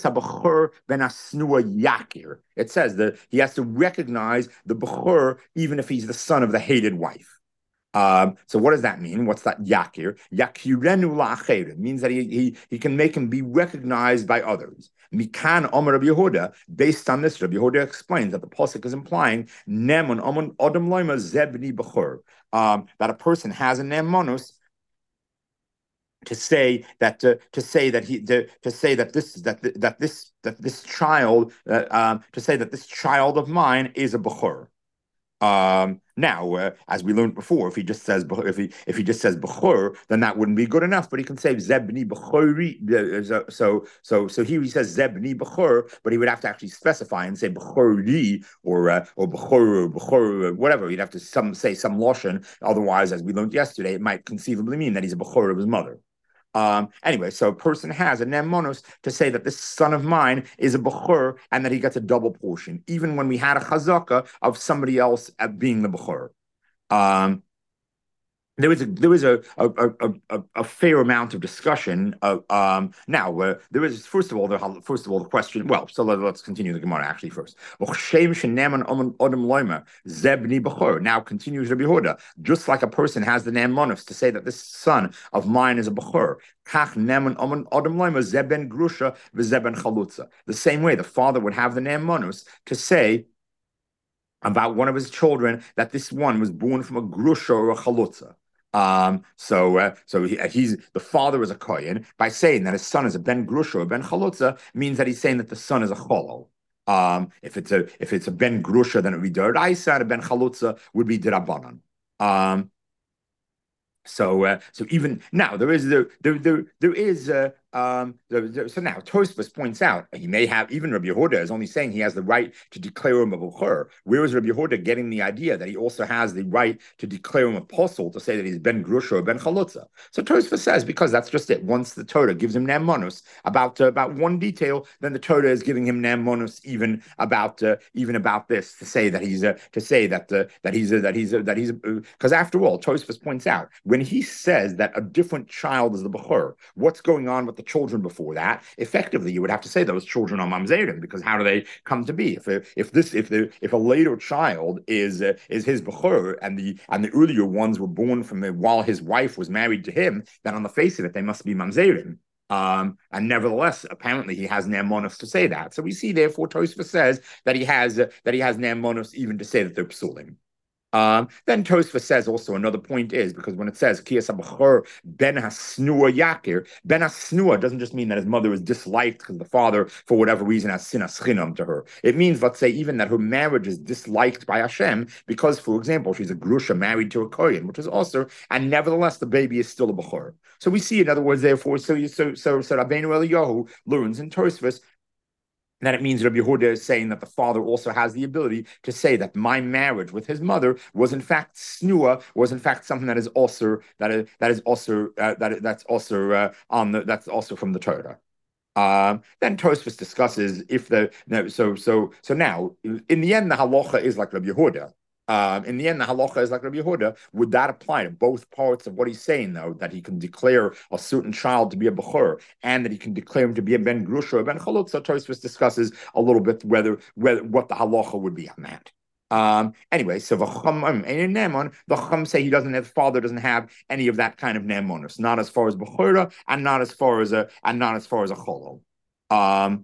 says that he has to recognize the bechor even if he's the son of the hated wife. Um, so what does that mean? What's that yakir? Yakirenu la'acher means that he, he he can make him be recognized by others. Mikan Omer Rabbi Yehuda. Based on this, Rabbi Yehuda explains that the pasuk is implying nemun Omer Adam Loima Zebni Bechor, um, that a person has a nemonus to say that uh, to say that he to, to say that this that that this that this child uh, um, to say that this child of mine is a bechor. Um, now, uh, as we learned before, if he just says if he if he just says bechor, then that wouldn't be good enough. But he can say zebni bechori. Uh, so so so here he says zebni bechor, but he would have to actually specify and say bechori or uh, or bechor or bechor or whatever. He'd have to some say some lashon. Otherwise, as we learned yesterday, it might conceivably mean that he's a bechor of his mother. Um, anyway, so a person has a nemonos to say that this son of mine is a bechor and that he gets a double portion, even when we had a chazaka of somebody else being the bechor. Um, there was a there was a a, a, a, a fair amount of discussion. Of, um, now uh, there is first of all the first of all the question. Well, so let, us continue the Gemara actually first. Now continues Rabbi Yehuda, just like a person has the ne'emonus to say that this son of mine is a bechor. The same way the father would have the ne'emonus to say about one of his children that this one was born from a grusha or a chalutza. Um, so, uh, so he, he's the father is a kohen. By saying that his son is a ben grusha or ben chalutza means that he's saying that the son is a cholo. Um, if it's a if it's a ben grusha, then it would be deraisa, and a ben chalutza would be derabanan. Um, so, uh, so even now there is there there there, there is uh, um there, there, so now Tosfos points out he may have even Rabbi Yehuda is only saying he has the right to declare him a bechor. Where is Rabbi Yehuda getting the idea that he also has the right to declare him apostle to say that he's ben grusha or ben chalutza? So Tosfos says because that's just it. Once the Torah gives him ne'emonus about uh, about one detail, then the Torah is giving him ne'emonus even about uh, even about this to say that he's uh, to say that uh, that he's uh, that he's uh, that he's because uh, after all, Tosfos points out when he says that a different child is the bechor, what's going on with the children before that? Effectively, you would have to say those children are mamzerim, because how do they come to be? If if this if the if a later child is uh, is his bechor and the and the earlier ones were born from the, while his wife was married to him, then on the face of it they must be mamzerim. Um, and nevertheless, apparently he has ne'emonus to say that. So we see, therefore, Tosfos says that he has uh, that he has ne'emonus even to say that they're psulim. Um, then Tosfos says also another point is because when it says Kiyas HaBechor Ben Hasnua Yakir, Ben Hasnua doesn't just mean that his mother is disliked because the father, for whatever reason, has sinas chinam to her. It means, let's say, even that her marriage is disliked by Hashem because, for example, she's a grusha married to a kohen, which is also, and nevertheless the baby is still a bechor. So we see, in other words, therefore, so so so so Rabbeinu Eliyahu learns in Tosfos that it means Rabbi Yehuda is saying that the father also has the ability to say that my marriage with his mother was in fact snua, was in fact something that is also that is that is also uh, that that's also uh, on the that's also from the Torah. Um, then Tosfos discusses if the no, so so so now in the end the halacha is like Rabbi Yehuda. Um, in the end, the halacha is like Rabbi Yehuda. Would that apply to both parts of what he's saying, though, that he can declare a certain child to be a bechor and that he can declare him to be a ben grusha or ben chalutza? Tosfos discusses a little bit whether whether what the halacha would be on that. Um, anyway, so the chum and in Ne'emon, the chum say he doesn't have father doesn't have any of that kind of ne'emonus, not as far as bechora and not as far as a and not as far as a cholo. Um,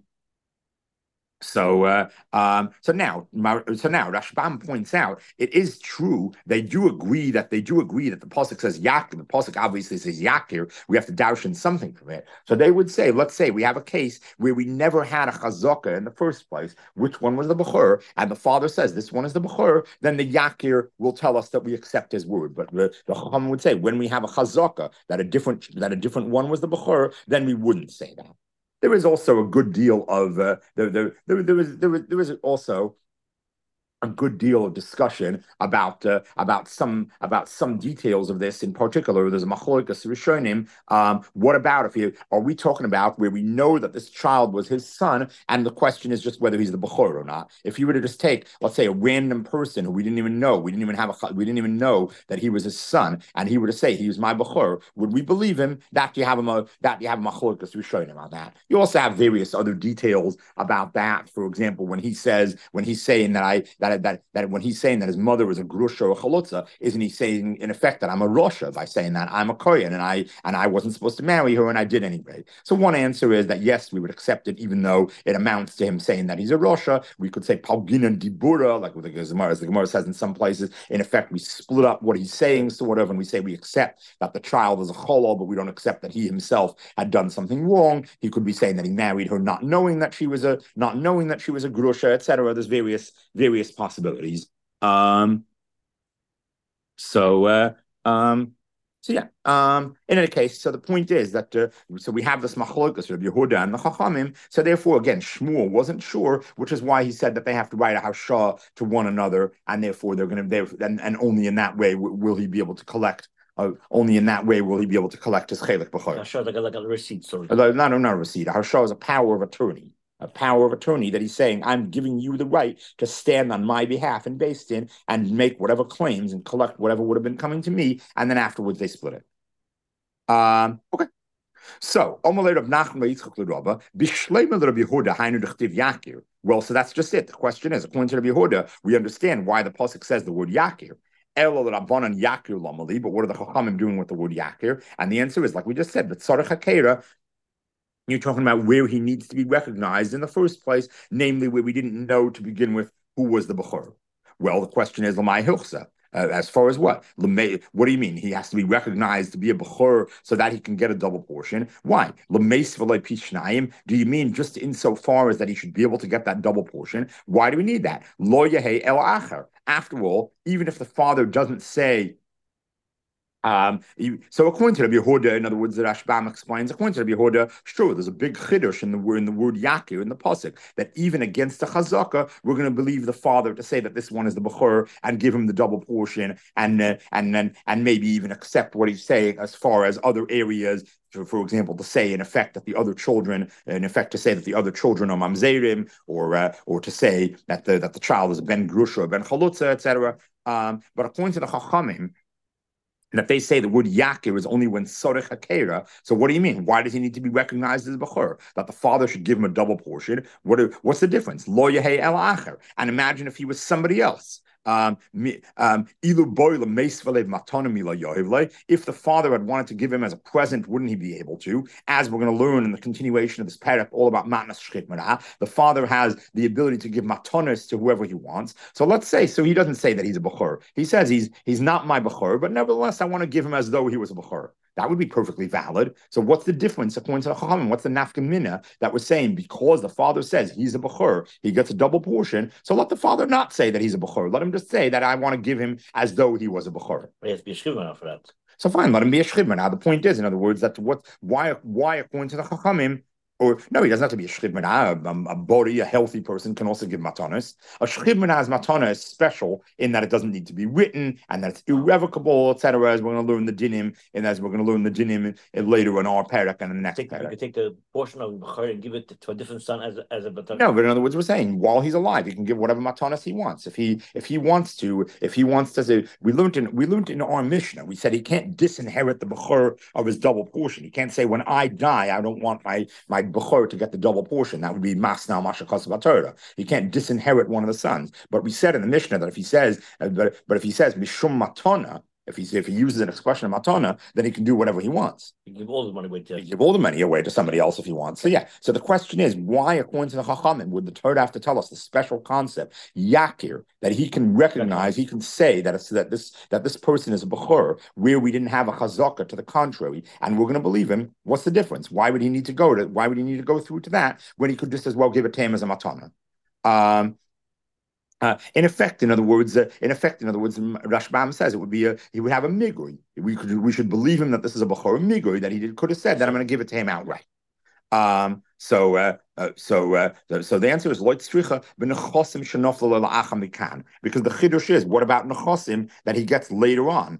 So, uh, um, so now, so now, Rashbam points out it is true. They do agree that they do agree that the pasuk says Yakir. The pasuk obviously says Yakir. We have to darshan something from it. So they would say, let's say we have a case where we never had a chazaka in the first place. Which one was the bechor? And the father says this one is the bechor. Then the Yakir will tell us that we accept his word. But the, the Chacham would say when we have a chazaka that a different that a different one was the bechor, then we wouldn't say that. There is also a good deal of uh, there, there, there, there was there was there was also a good deal of discussion about uh, about some about some details of this. In particular, there's a machlokas rishonim. Um, what about if you are we talking about where we know that this child was his son, and the question is just whether he's the bechor or not? If you were to just take, let's say, a random person who we didn't even know, we didn't even have a, we didn't even know that he was his son, and he were to say he was my bechor, would we believe him? That you have a that you have a machlokas rishonim on that. You also have various other details about that. For example, when he says when he's saying that I that That, that that when he's saying that his mother was a grusha or a chalutza, isn't he saying in effect that I'm a rosha by saying that I'm a kohen and I and I wasn't supposed to marry her and I did anyway? So one answer is that yes, we would accept it, even though it amounts to him saying that he's a rosha. We could say palginan dibura, like the Gemara, as the Gemara says in some places. In effect, we split up what he's saying, sort of, and we say we accept that the child is a cholol, but we don't accept that he himself had done something wrong. He could be saying that he married her not knowing that she was a not knowing that she was a grusha, et cetera. There's various various possibilities. Um, so, uh, um, so yeah. Um, in any case, so the point is that uh, so we have this machlokas of Yehuda and the Chachamim. So therefore, again, Shmuel wasn't sure, which is why he said that they have to write a hashah to one another, and therefore they're going to, and, and only in that way w- will he be able to collect. Uh, only in that way will he be able to collect his chelik b'chor. Hashah, like a, like a receipt, sorry. Not, not a receipt. A hashah is a power of attorney. A, a power of attorney that he's saying, I'm giving you the right to stand on my behalf in Beis Din and make whatever claims and collect whatever would have been coming to me, and then afterwards they split it. Um, okay. So, well, so that's just it. The question is, according to Rabbi Yehuda, we understand why the pasuk says the word Yakir. But what are the Chachamim doing with the word Yakir? And the answer is, like we just said, but Tzarech HaKeira, you're talking about where he needs to be recognized in the first place, namely where we didn't know to begin with who was the Bechor. Well, the question is, Lamai Hilchsa. Uh, as far as what? What do you mean? He has to be recognized to be a Bechor so that he can get a double portion. Why? Do you mean just insofar as that he should be able to get that double portion? Why do we need that? Lo Yehei El Acher. After all, even if the father doesn't say, Um, so according to Rabbi Yehuda, in other words, the Rashbam explains, according to Rabbi Yehuda, sure, there's a big chiddush in the word in the word Yakir in the pasuk that even against the Chazaka, we're going to believe the father to say that this one is the Bechor and give him the double portion, and uh, and then and maybe even accept what he's saying as far as other areas. For, for example, to say in effect that the other children, in effect to say that the other children are mamzerim, or uh, or to say that the that the child is ben grusha or ben chalutza, et cetera. Um, but according to the Chachamim, and if they say the word Yakir is only when Tzarech HaKeira, so what do you mean? Why does he need to be recognized as a Bechor? That the father should give him a double portion? What are, what's the difference? Lo Yehei El Acher. And imagine if he was somebody else. Um, um, if the father had wanted to give him as a present, wouldn't he be able to? As we're going to learn in the continuation of this parak, all about matnas shchit, the father has the ability to give matanas to whoever he wants. So let's say, so he doesn't say that he's a bechor. He says he's he's not my bechor, but nevertheless, I want to give him as though he was a bechor. That would be perfectly valid. So what's the difference according to the Chachamim? What's the nafka that was saying because the father says he's a bechor, he gets a double portion. So let the father not say that he's a bechor. Let him just say that I want to give him as though he was a bechor. He has to be a shchivna for that. So fine, let him be a shchivna. Now the point is, in other words, that what why why according to the Chachamim. Or no, he doesn't have to be a shchivna. A, a body, a healthy person can also give matanas. A shchivna as matana is special in that it doesn't need to be written and that it's irrevocable, et cetera. As we're going to learn the dinim, and as we're going to learn the dinim later in our parak and in the next take, parak. You could take the portion of bechor and give it to a different son as a, as a matana. No, but in other words, we're saying while he's alive, he can give whatever matanas he wants. If he if he wants to, if he wants to say, we learned in we learned in our Mishnah, we said he can't disinherit the bechor of his double portion. He can't say when I die, I don't want my my bechor to get the double portion. That would be masnal mashakos b'Torah. He can't disinherit one of the sons. But we said in the Mishnah that if he says, uh, but, but if he says mishum matana, if he if he uses an expression of matana, then he can do whatever he wants. He can give all the money away to he can give all the money away to somebody else if he wants. So yeah. So the question is, why, according to the Chachamim, would the Torah have to tell us the special concept yakir that he can recognize, he can say that it's that this that this person is a bechor where we didn't have a chazaka to the contrary, and we're going to believe him? What's the difference? Why would he need to go to? Why would he need to go through to that when he could just as well give it to him as a matana? Um, Uh, in effect, in other words, uh, in effect, in other words, Rashbam says it would be a he would have a migui. We could we should believe him that this is a bechor migui that he did, could have said that I'm going to give it to him outright. Um, so uh, uh, so uh, so the answer is loit stricha b'nechosim shenofel la'acham mikan, because the chiddush is what about nechosim that he gets later on.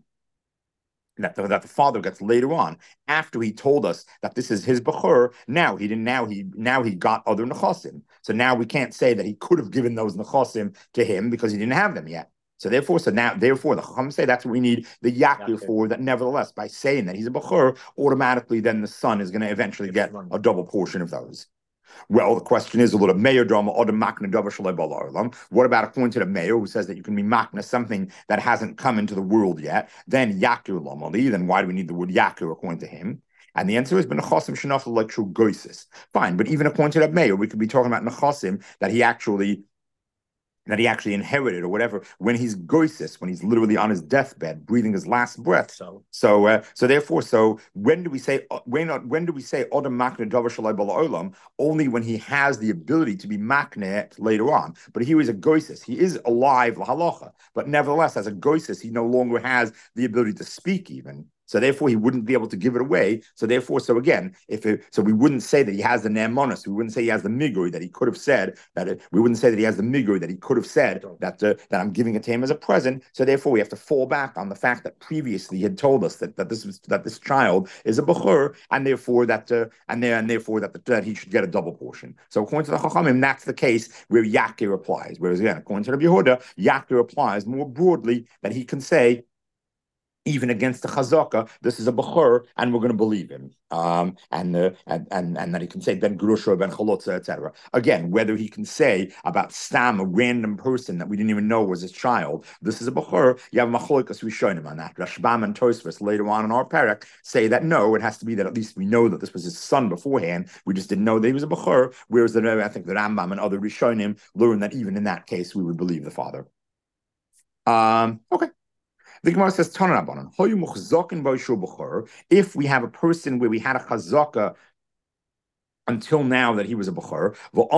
That the, that the father gets later on, after he told us that this is his bechor. Now he didn't. Now he now he got other nechosim. So now we can't say that he could have given those nechosim to him because he didn't have them yet. So therefore, so now therefore the Chacham say that's what we need the yakir okay. for. That nevertheless, by saying that he's a bechor, automatically then the son is going to eventually get a double portion of those. Well, the question is a little mayor drama or the makna davar shalei bala. What about according to the mayor who says that you can be makna something that hasn't come into the world yet? Then yakir lamali. Then why do we need the word yakir according to him? And the answer has been nechasim shenafel like true goisis. Fine, but even according to the mayor, we could be talking about nechasim that he actually. that he actually inherited or whatever, when he's goisis, when he's literally on his deathbed, breathing his last breath. So, so, uh, so therefore, so when do we say when when do we say odam makne davar shalai bala olam? Only when he has the ability to be makne later on. But here he's a goisis. He is alive lahalacha, but nevertheless, as a goisis, he no longer has the ability to speak even. So therefore, he wouldn't be able to give it away. So therefore, so again, if it, so we wouldn't say that he has the ne'emonos. We wouldn't say he has the migui that he could have said that. It, we wouldn't say that he has the migui that he could have said that uh, that I'm giving it to him as a present. So therefore, we have to fall back on the fact that previously he had told us that, that this was that this child is a bechur, and therefore that uh, and there and therefore that the, that he should get a double portion. So according to the Chachamim, that's the case where Yakir applies. Whereas again, according to Rabbi Yehuda, Yakir applies more broadly that he can say, even against the chazaka, this is a bechur, and we're going to believe him. Um, and, uh, and and and that he can say ben grusha, ben chalotza, et cetera. Again, whether he can say about Stam, a random person that we didn't even know was his child, this is a bechur. You have machlokas rishonim on that. Rashbam and Tosfos later on in our parak say that no, it has to be that at least we know that this was his son beforehand. We just didn't know that he was a bechur. Whereas the, I think the Rambam and other rishonim learn that even in that case we would believe the father. Um, okay. The Gemara says, if we have a person where we had a chazaka until now that he was a bechor,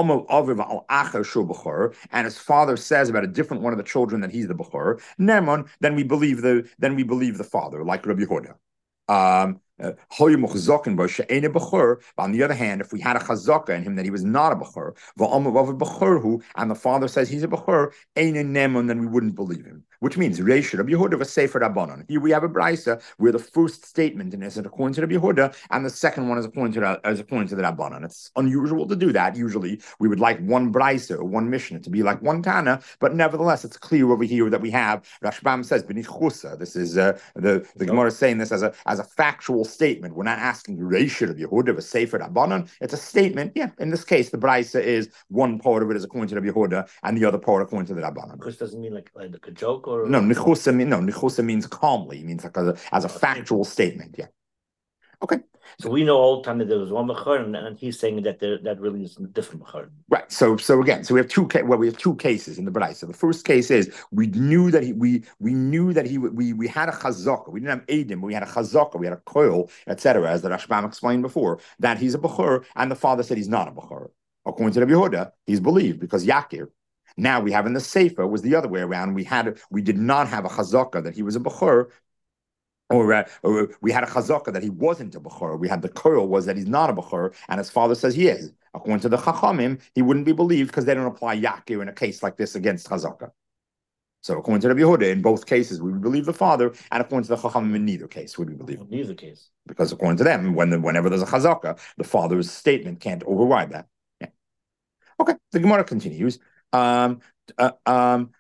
and his father says about a different one of the children that he's the bechor, then we believe the then we believe the father, like Rabbi Yehuda. Um, uh, but on the other hand, if we had a chazaka in him that he was not a bechor, and the father says he's a bechor, then we wouldn't believe him. Which means Reish Rabbi Yehuda was Sefer Rabbanon. Here we have a brisa where the first statement in is according to Rabbi Yehuda, and the second one is according to as according to the Rabbanon. It's unusual to do that. Usually, we would like one brisa or one mishnah to be like one Tana, but nevertheless, it's clear over here that we have Rashbam says B'nich Chusa. This is uh, the the Gemara is saying this as a as a factual statement. We're not asking Reish Rabbi Yehuda was Sefer Rabbanon. It's a statement. Yeah, in this case, the brisa is one part of it is according to Rabbi Yehuda, and the other part according to the Rabbanon. Chus doesn't mean like like a joke. Or no, nichusa mean no, nichusa means calmly, it means like a, as a factual statement. Yeah. Okay. So we know all the time that there was one bechor, and, and he's saying that there, that really is a different bechor. Right. So so again, so we have two well, we have two cases in the B'nai. So the first case is we knew that he we we knew that he we we had a chazaka. We didn't have Adim, but we had a chazaka, we had a koil, et cetera, as the Rashbam explained before, that he's a bechor, and the father said he's not a bechor. According to Rabbi Yehuda, he's believed because Yakir. Now we have in the Sefer was the other way around. We had we did not have a chazaka that he was a bechor, or, uh, or we had a chazaka that he wasn't a bechor. We had the koil was that he's not a bechor, and his father says he is. According to the Chachamim, he wouldn't be believed because they don't apply Yakir in a case like this against chazaka. So according to Rabbi Yehuda, in both cases we would believe the father, and according to the Chachamim, in neither case would we believe him. Neither case, because according to them, when the, whenever there's a chazaka, the father's statement can't override that. Yeah. Okay. The Gemara continues. Um, uh, um,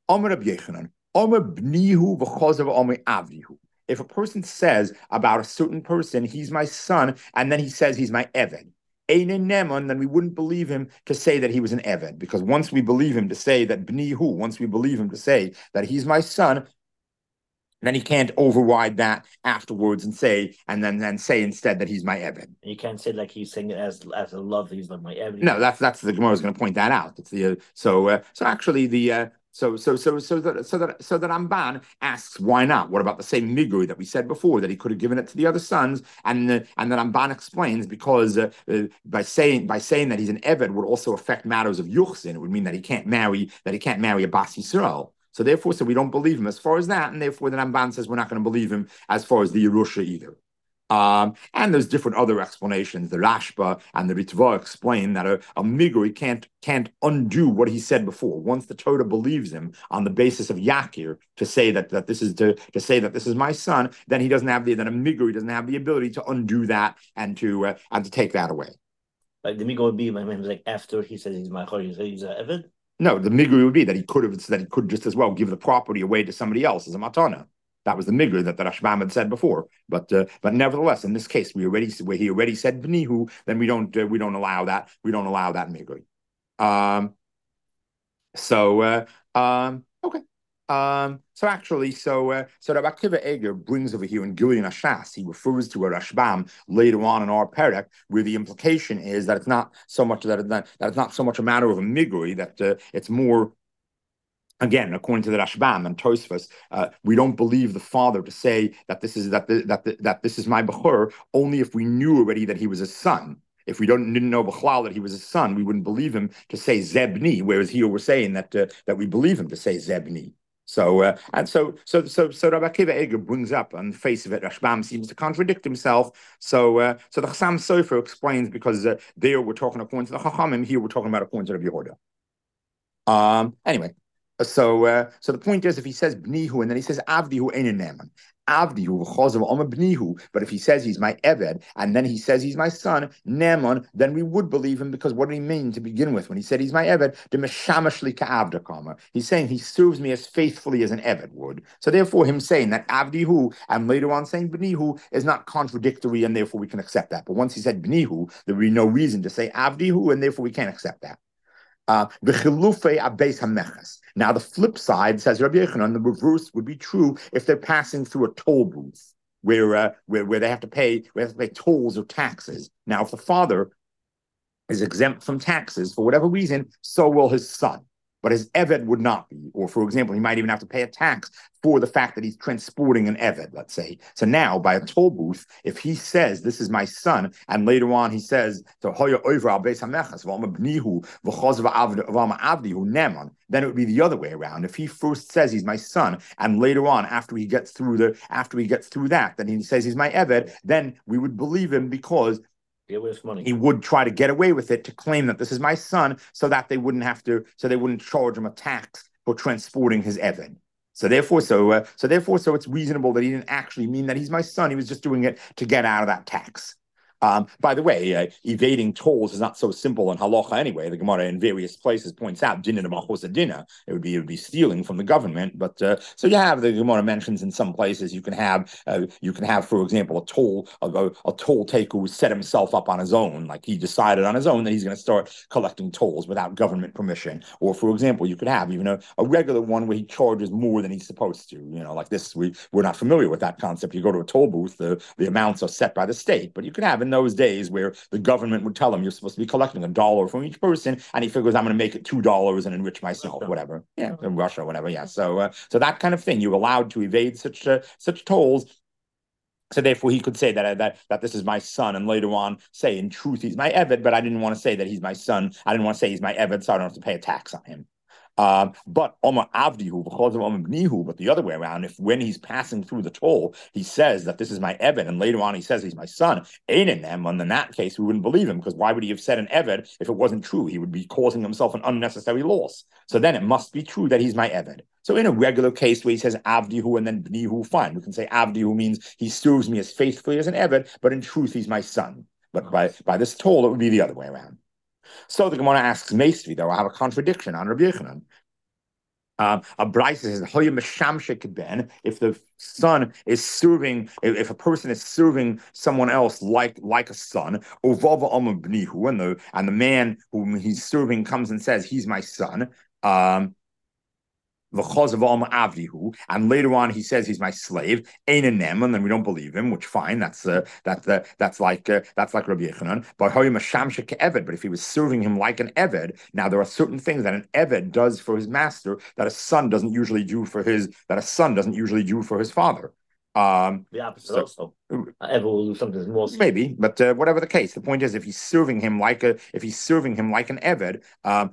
if a person says about a certain person, he's my son, and then he says he's my Eved, then we wouldn't believe him to say that he was an Eved, because once we believe him to say that Bnihu, once we believe him to say that he's my son, then he can't override that afterwards and say, and then, then say instead that he's my Eved. You can't say like he's saying it as as a love. He's like my Eved. No, that's that's the Gemara is going to point that out. It's the uh, so uh, so actually the uh, so so so so that so that so that Ramban asks why not? What about the same migui that we said before that he could have given it to the other sons? And uh, and then Ramban explains because uh, uh, by saying by saying that he's an Eved would also affect matters of Yuchsin. It would mean that he can't marry that he can't marry a Bas Yisrael. So therefore, so we don't believe him as far as that, and therefore the Ramban says we're not going to believe him as far as the Yerusha either. Um, and there's different other explanations. The Rashba and the Ritva explain that a, a Migui can't can't undo what he said before. Once the Torah believes him on the basis of Yakir to say that, that this is to, to say that this is my son, then he doesn't have the then a Migui doesn't have the ability to undo that and to uh, and to take that away. Like the Migui would be my man was like after he says he's my Chor, he says he's a Eved. No, the migui would be that he could have that he could just as well give the property away to somebody else as a matana. That was the migui that the Rashbam had said before. But uh, but nevertheless, in this case, we already where he already said b'nihu, then we don't uh, we don't allow that we don't allow that migui. Um. So uh, um. Okay. Um, so actually, so uh, so Rabbi Akiva Eger brings over here in Gilyon Hashas, he refers to a Rashbam later on in our perek, where the implication is that it's not so much that it's not, that it's not so much a matter of a migui, that uh, it's more. Again, according to the Rashbam and Tosfos, uh, we don't believe the father to say that this is that the, that the, that this is my bechor only if we knew already that he was his son. If we don't didn't know B'chlal that he was his son, we wouldn't believe him to say Zebni, whereas here we're saying that uh, that we believe him to say Zebni. So uh, and so so so so Rabbi Akiva Eger brings up on the face of it, Rashbam seems to contradict himself. So uh, so the Chassam Sofer explains because uh, there we're talking according to the Chachamim, here we're talking about according to Rabbi Yehuda. Um. Anyway, so uh, so the point is, if he says Bnihu and then he says Avdihu Ein Neman, Avdihu v'chozav Oma Bnihu, but if he says he's my Eved and then he says he's my son Neman, then we would believe him, because what did he mean to begin with when he said he's my Eved? The Meshamashli Ka'avda Kama. He's saying he serves me as faithfully as an Eved would. So therefore, him saying that Avdihu and later on saying Bnihu is not contradictory, and therefore we can accept that. But once he said Bnihu, there would be no reason to say Avdihu, and therefore we can't accept that. Uh, now, the flip side, says Rabbi Yochanan, the reverse would be true if they're passing through a toll booth where, uh, where, where they have to pay, where they have to pay tolls or taxes. Now, if the father is exempt from taxes for whatever reason, so will his son. But his Eved would not be. Or, for example, he might even have to pay a tax for the fact that he's transporting an Eved, let's say. So now, by a toll booth, if he says, this is my son, and later on he says, then it would be the other way around. If he first says he's my son, and later on, after he gets through the, after he gets through that, then he says he's my Eved, then we would believe him, because money. He would try to get away with it to claim that this is my son, so that they wouldn't have to, so they wouldn't charge him a tax for transporting his Eved. So therefore, so uh, so therefore, so it's reasonable that he didn't actually mean that he's my son. He was just doing it to get out of that tax. Um, by the way, uh, evading tolls is not so simple in halacha anyway. The Gemara in various places points out dinah de malchus dinah. It would be it would be stealing from the government. But uh, so you have, the Gemara mentions in some places you can have uh, you can have, for example, a toll a, a toll taker who set himself up on his own, like he decided on his own that he's going to start collecting tolls without government permission. Or, for example, you could have even a, a regular one where he charges more than he's supposed to. You know, like this, we we're not familiar with that concept. You go to a toll booth, the the amounts are set by the state, but you could have in those days where the government would tell him you're supposed to be collecting a dollar from each person, and he figures I'm going to make it two dollars and enrich myself, whatever. Yeah, in Russia, whatever. Yeah, so uh, so that kind of thing, you're allowed to evade such uh, such tolls. So therefore, he could say that that that this is my son, and later on say, in truth, he's my Eved, but I didn't want to say that he's my son. I didn't want to say he's my Eved, so I don't have to pay a tax on him. Um, but Omar Avdihu, because of Omar Bnihu, but the other way around, if when he's passing through the toll, he says that this is my Eved, and later on he says he's my son, ain't in them, and in that case, we wouldn't believe him, because why would he have said an Eved if it wasn't true? He would be causing himself an unnecessary loss. So then it must be true that he's my Eved. So in a regular case where he says Avdihu and then Bnihu, fine. We can say Avdihu means he serves me as faithfully as an Eved, but in truth, he's my son. But by, by this toll, it would be the other way around. So the Gemara asks Meisvi, though, I have a contradiction on Rabbi Yochanan. Um, a Braisa says, ben, if the son is serving, if, if a person is serving someone else like like a son, and the and the man whom he's serving comes and says, he's my son, um, and later on he says he's my slave, and then we don't believe him, which fine, that's uh, that's uh, that's like uh, that's like Rabbi Yochanan. But but if he was serving him like an Eved, now there are certain things that an Eved does for his master that a son doesn't usually do for his that a son doesn't usually do for his father. Um, the opposite so, also. Eved will do something more. Maybe, but uh, whatever the case, the point is, if he's serving him like a, if he's serving him like an Eved, um,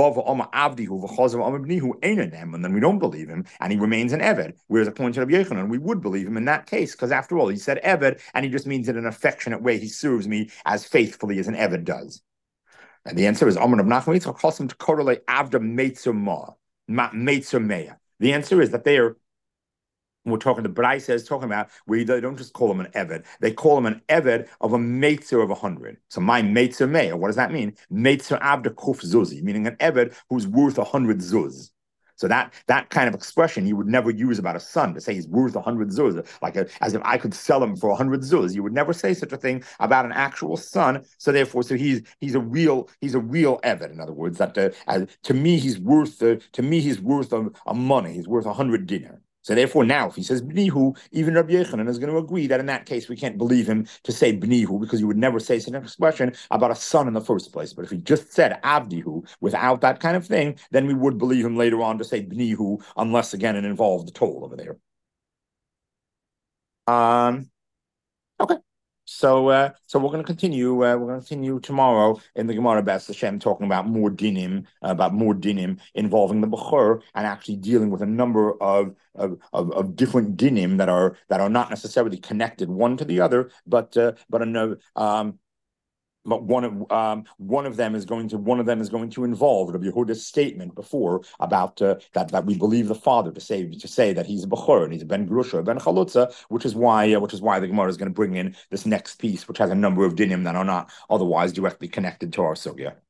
and then we don't believe him, and he remains an Eved. Whereas according to Rabbi Yochanan, we would believe him in that case, because after all, he said Eved, and he just means in an affectionate way. He serves me as faithfully as an Eved does. And the answer is Amar of Nachman Yitzchak calls him to correlate Avda Meitzer Ma, Meitzer Meya. The answer is that they are. We're talking, the Braisa is talking about where they don't just call him an Eved, they call him an Eved of a Meitzer of a hundred. So my Meitzer Meya, what does that mean? Meitzer Avda Kuf Zuzi, meaning an Eved who's worth a hundred zuz. So that that kind of expression you would never use about a son, to say he's worth a hundred zuz, like a, as if I could sell him for a hundred zuz. You would never say such a thing about an actual son. So therefore, so he's he's a real he's a real Eved. In other words, that uh, as, to me he's worth uh, to me he's worth a, a money. He's worth a hundred dinar. So therefore, now if he says Bnihu, even Rabbi Yochanan is going to agree that in that case we can't believe him to say Bnihu, because you would never say such an expression about a son in the first place. But if he just said Avdihu without that kind of thing, then we would believe him later on to say Bnihu, unless again it involved the toll over there. Um. Okay. So, uh, so we're going to continue. Uh, we're going to continue tomorrow in the Gemara B'ez Hashem, talking about more dinim, uh, about more dinim involving the bechor, and actually dealing with a number of of, of of different dinim that are that are not necessarily connected one to the other, but uh, but another. Um, but one of um, one of them is going to one of them is going to involve Rabbi Yehuda's statement before about uh, that that we believe the father to say to say that he's a bechor and he's a ben grusha, ben chalutza, which is why uh, which is why the Gemara is going to bring in this next piece, which has a number of dinim that are not otherwise directly connected to our sugya.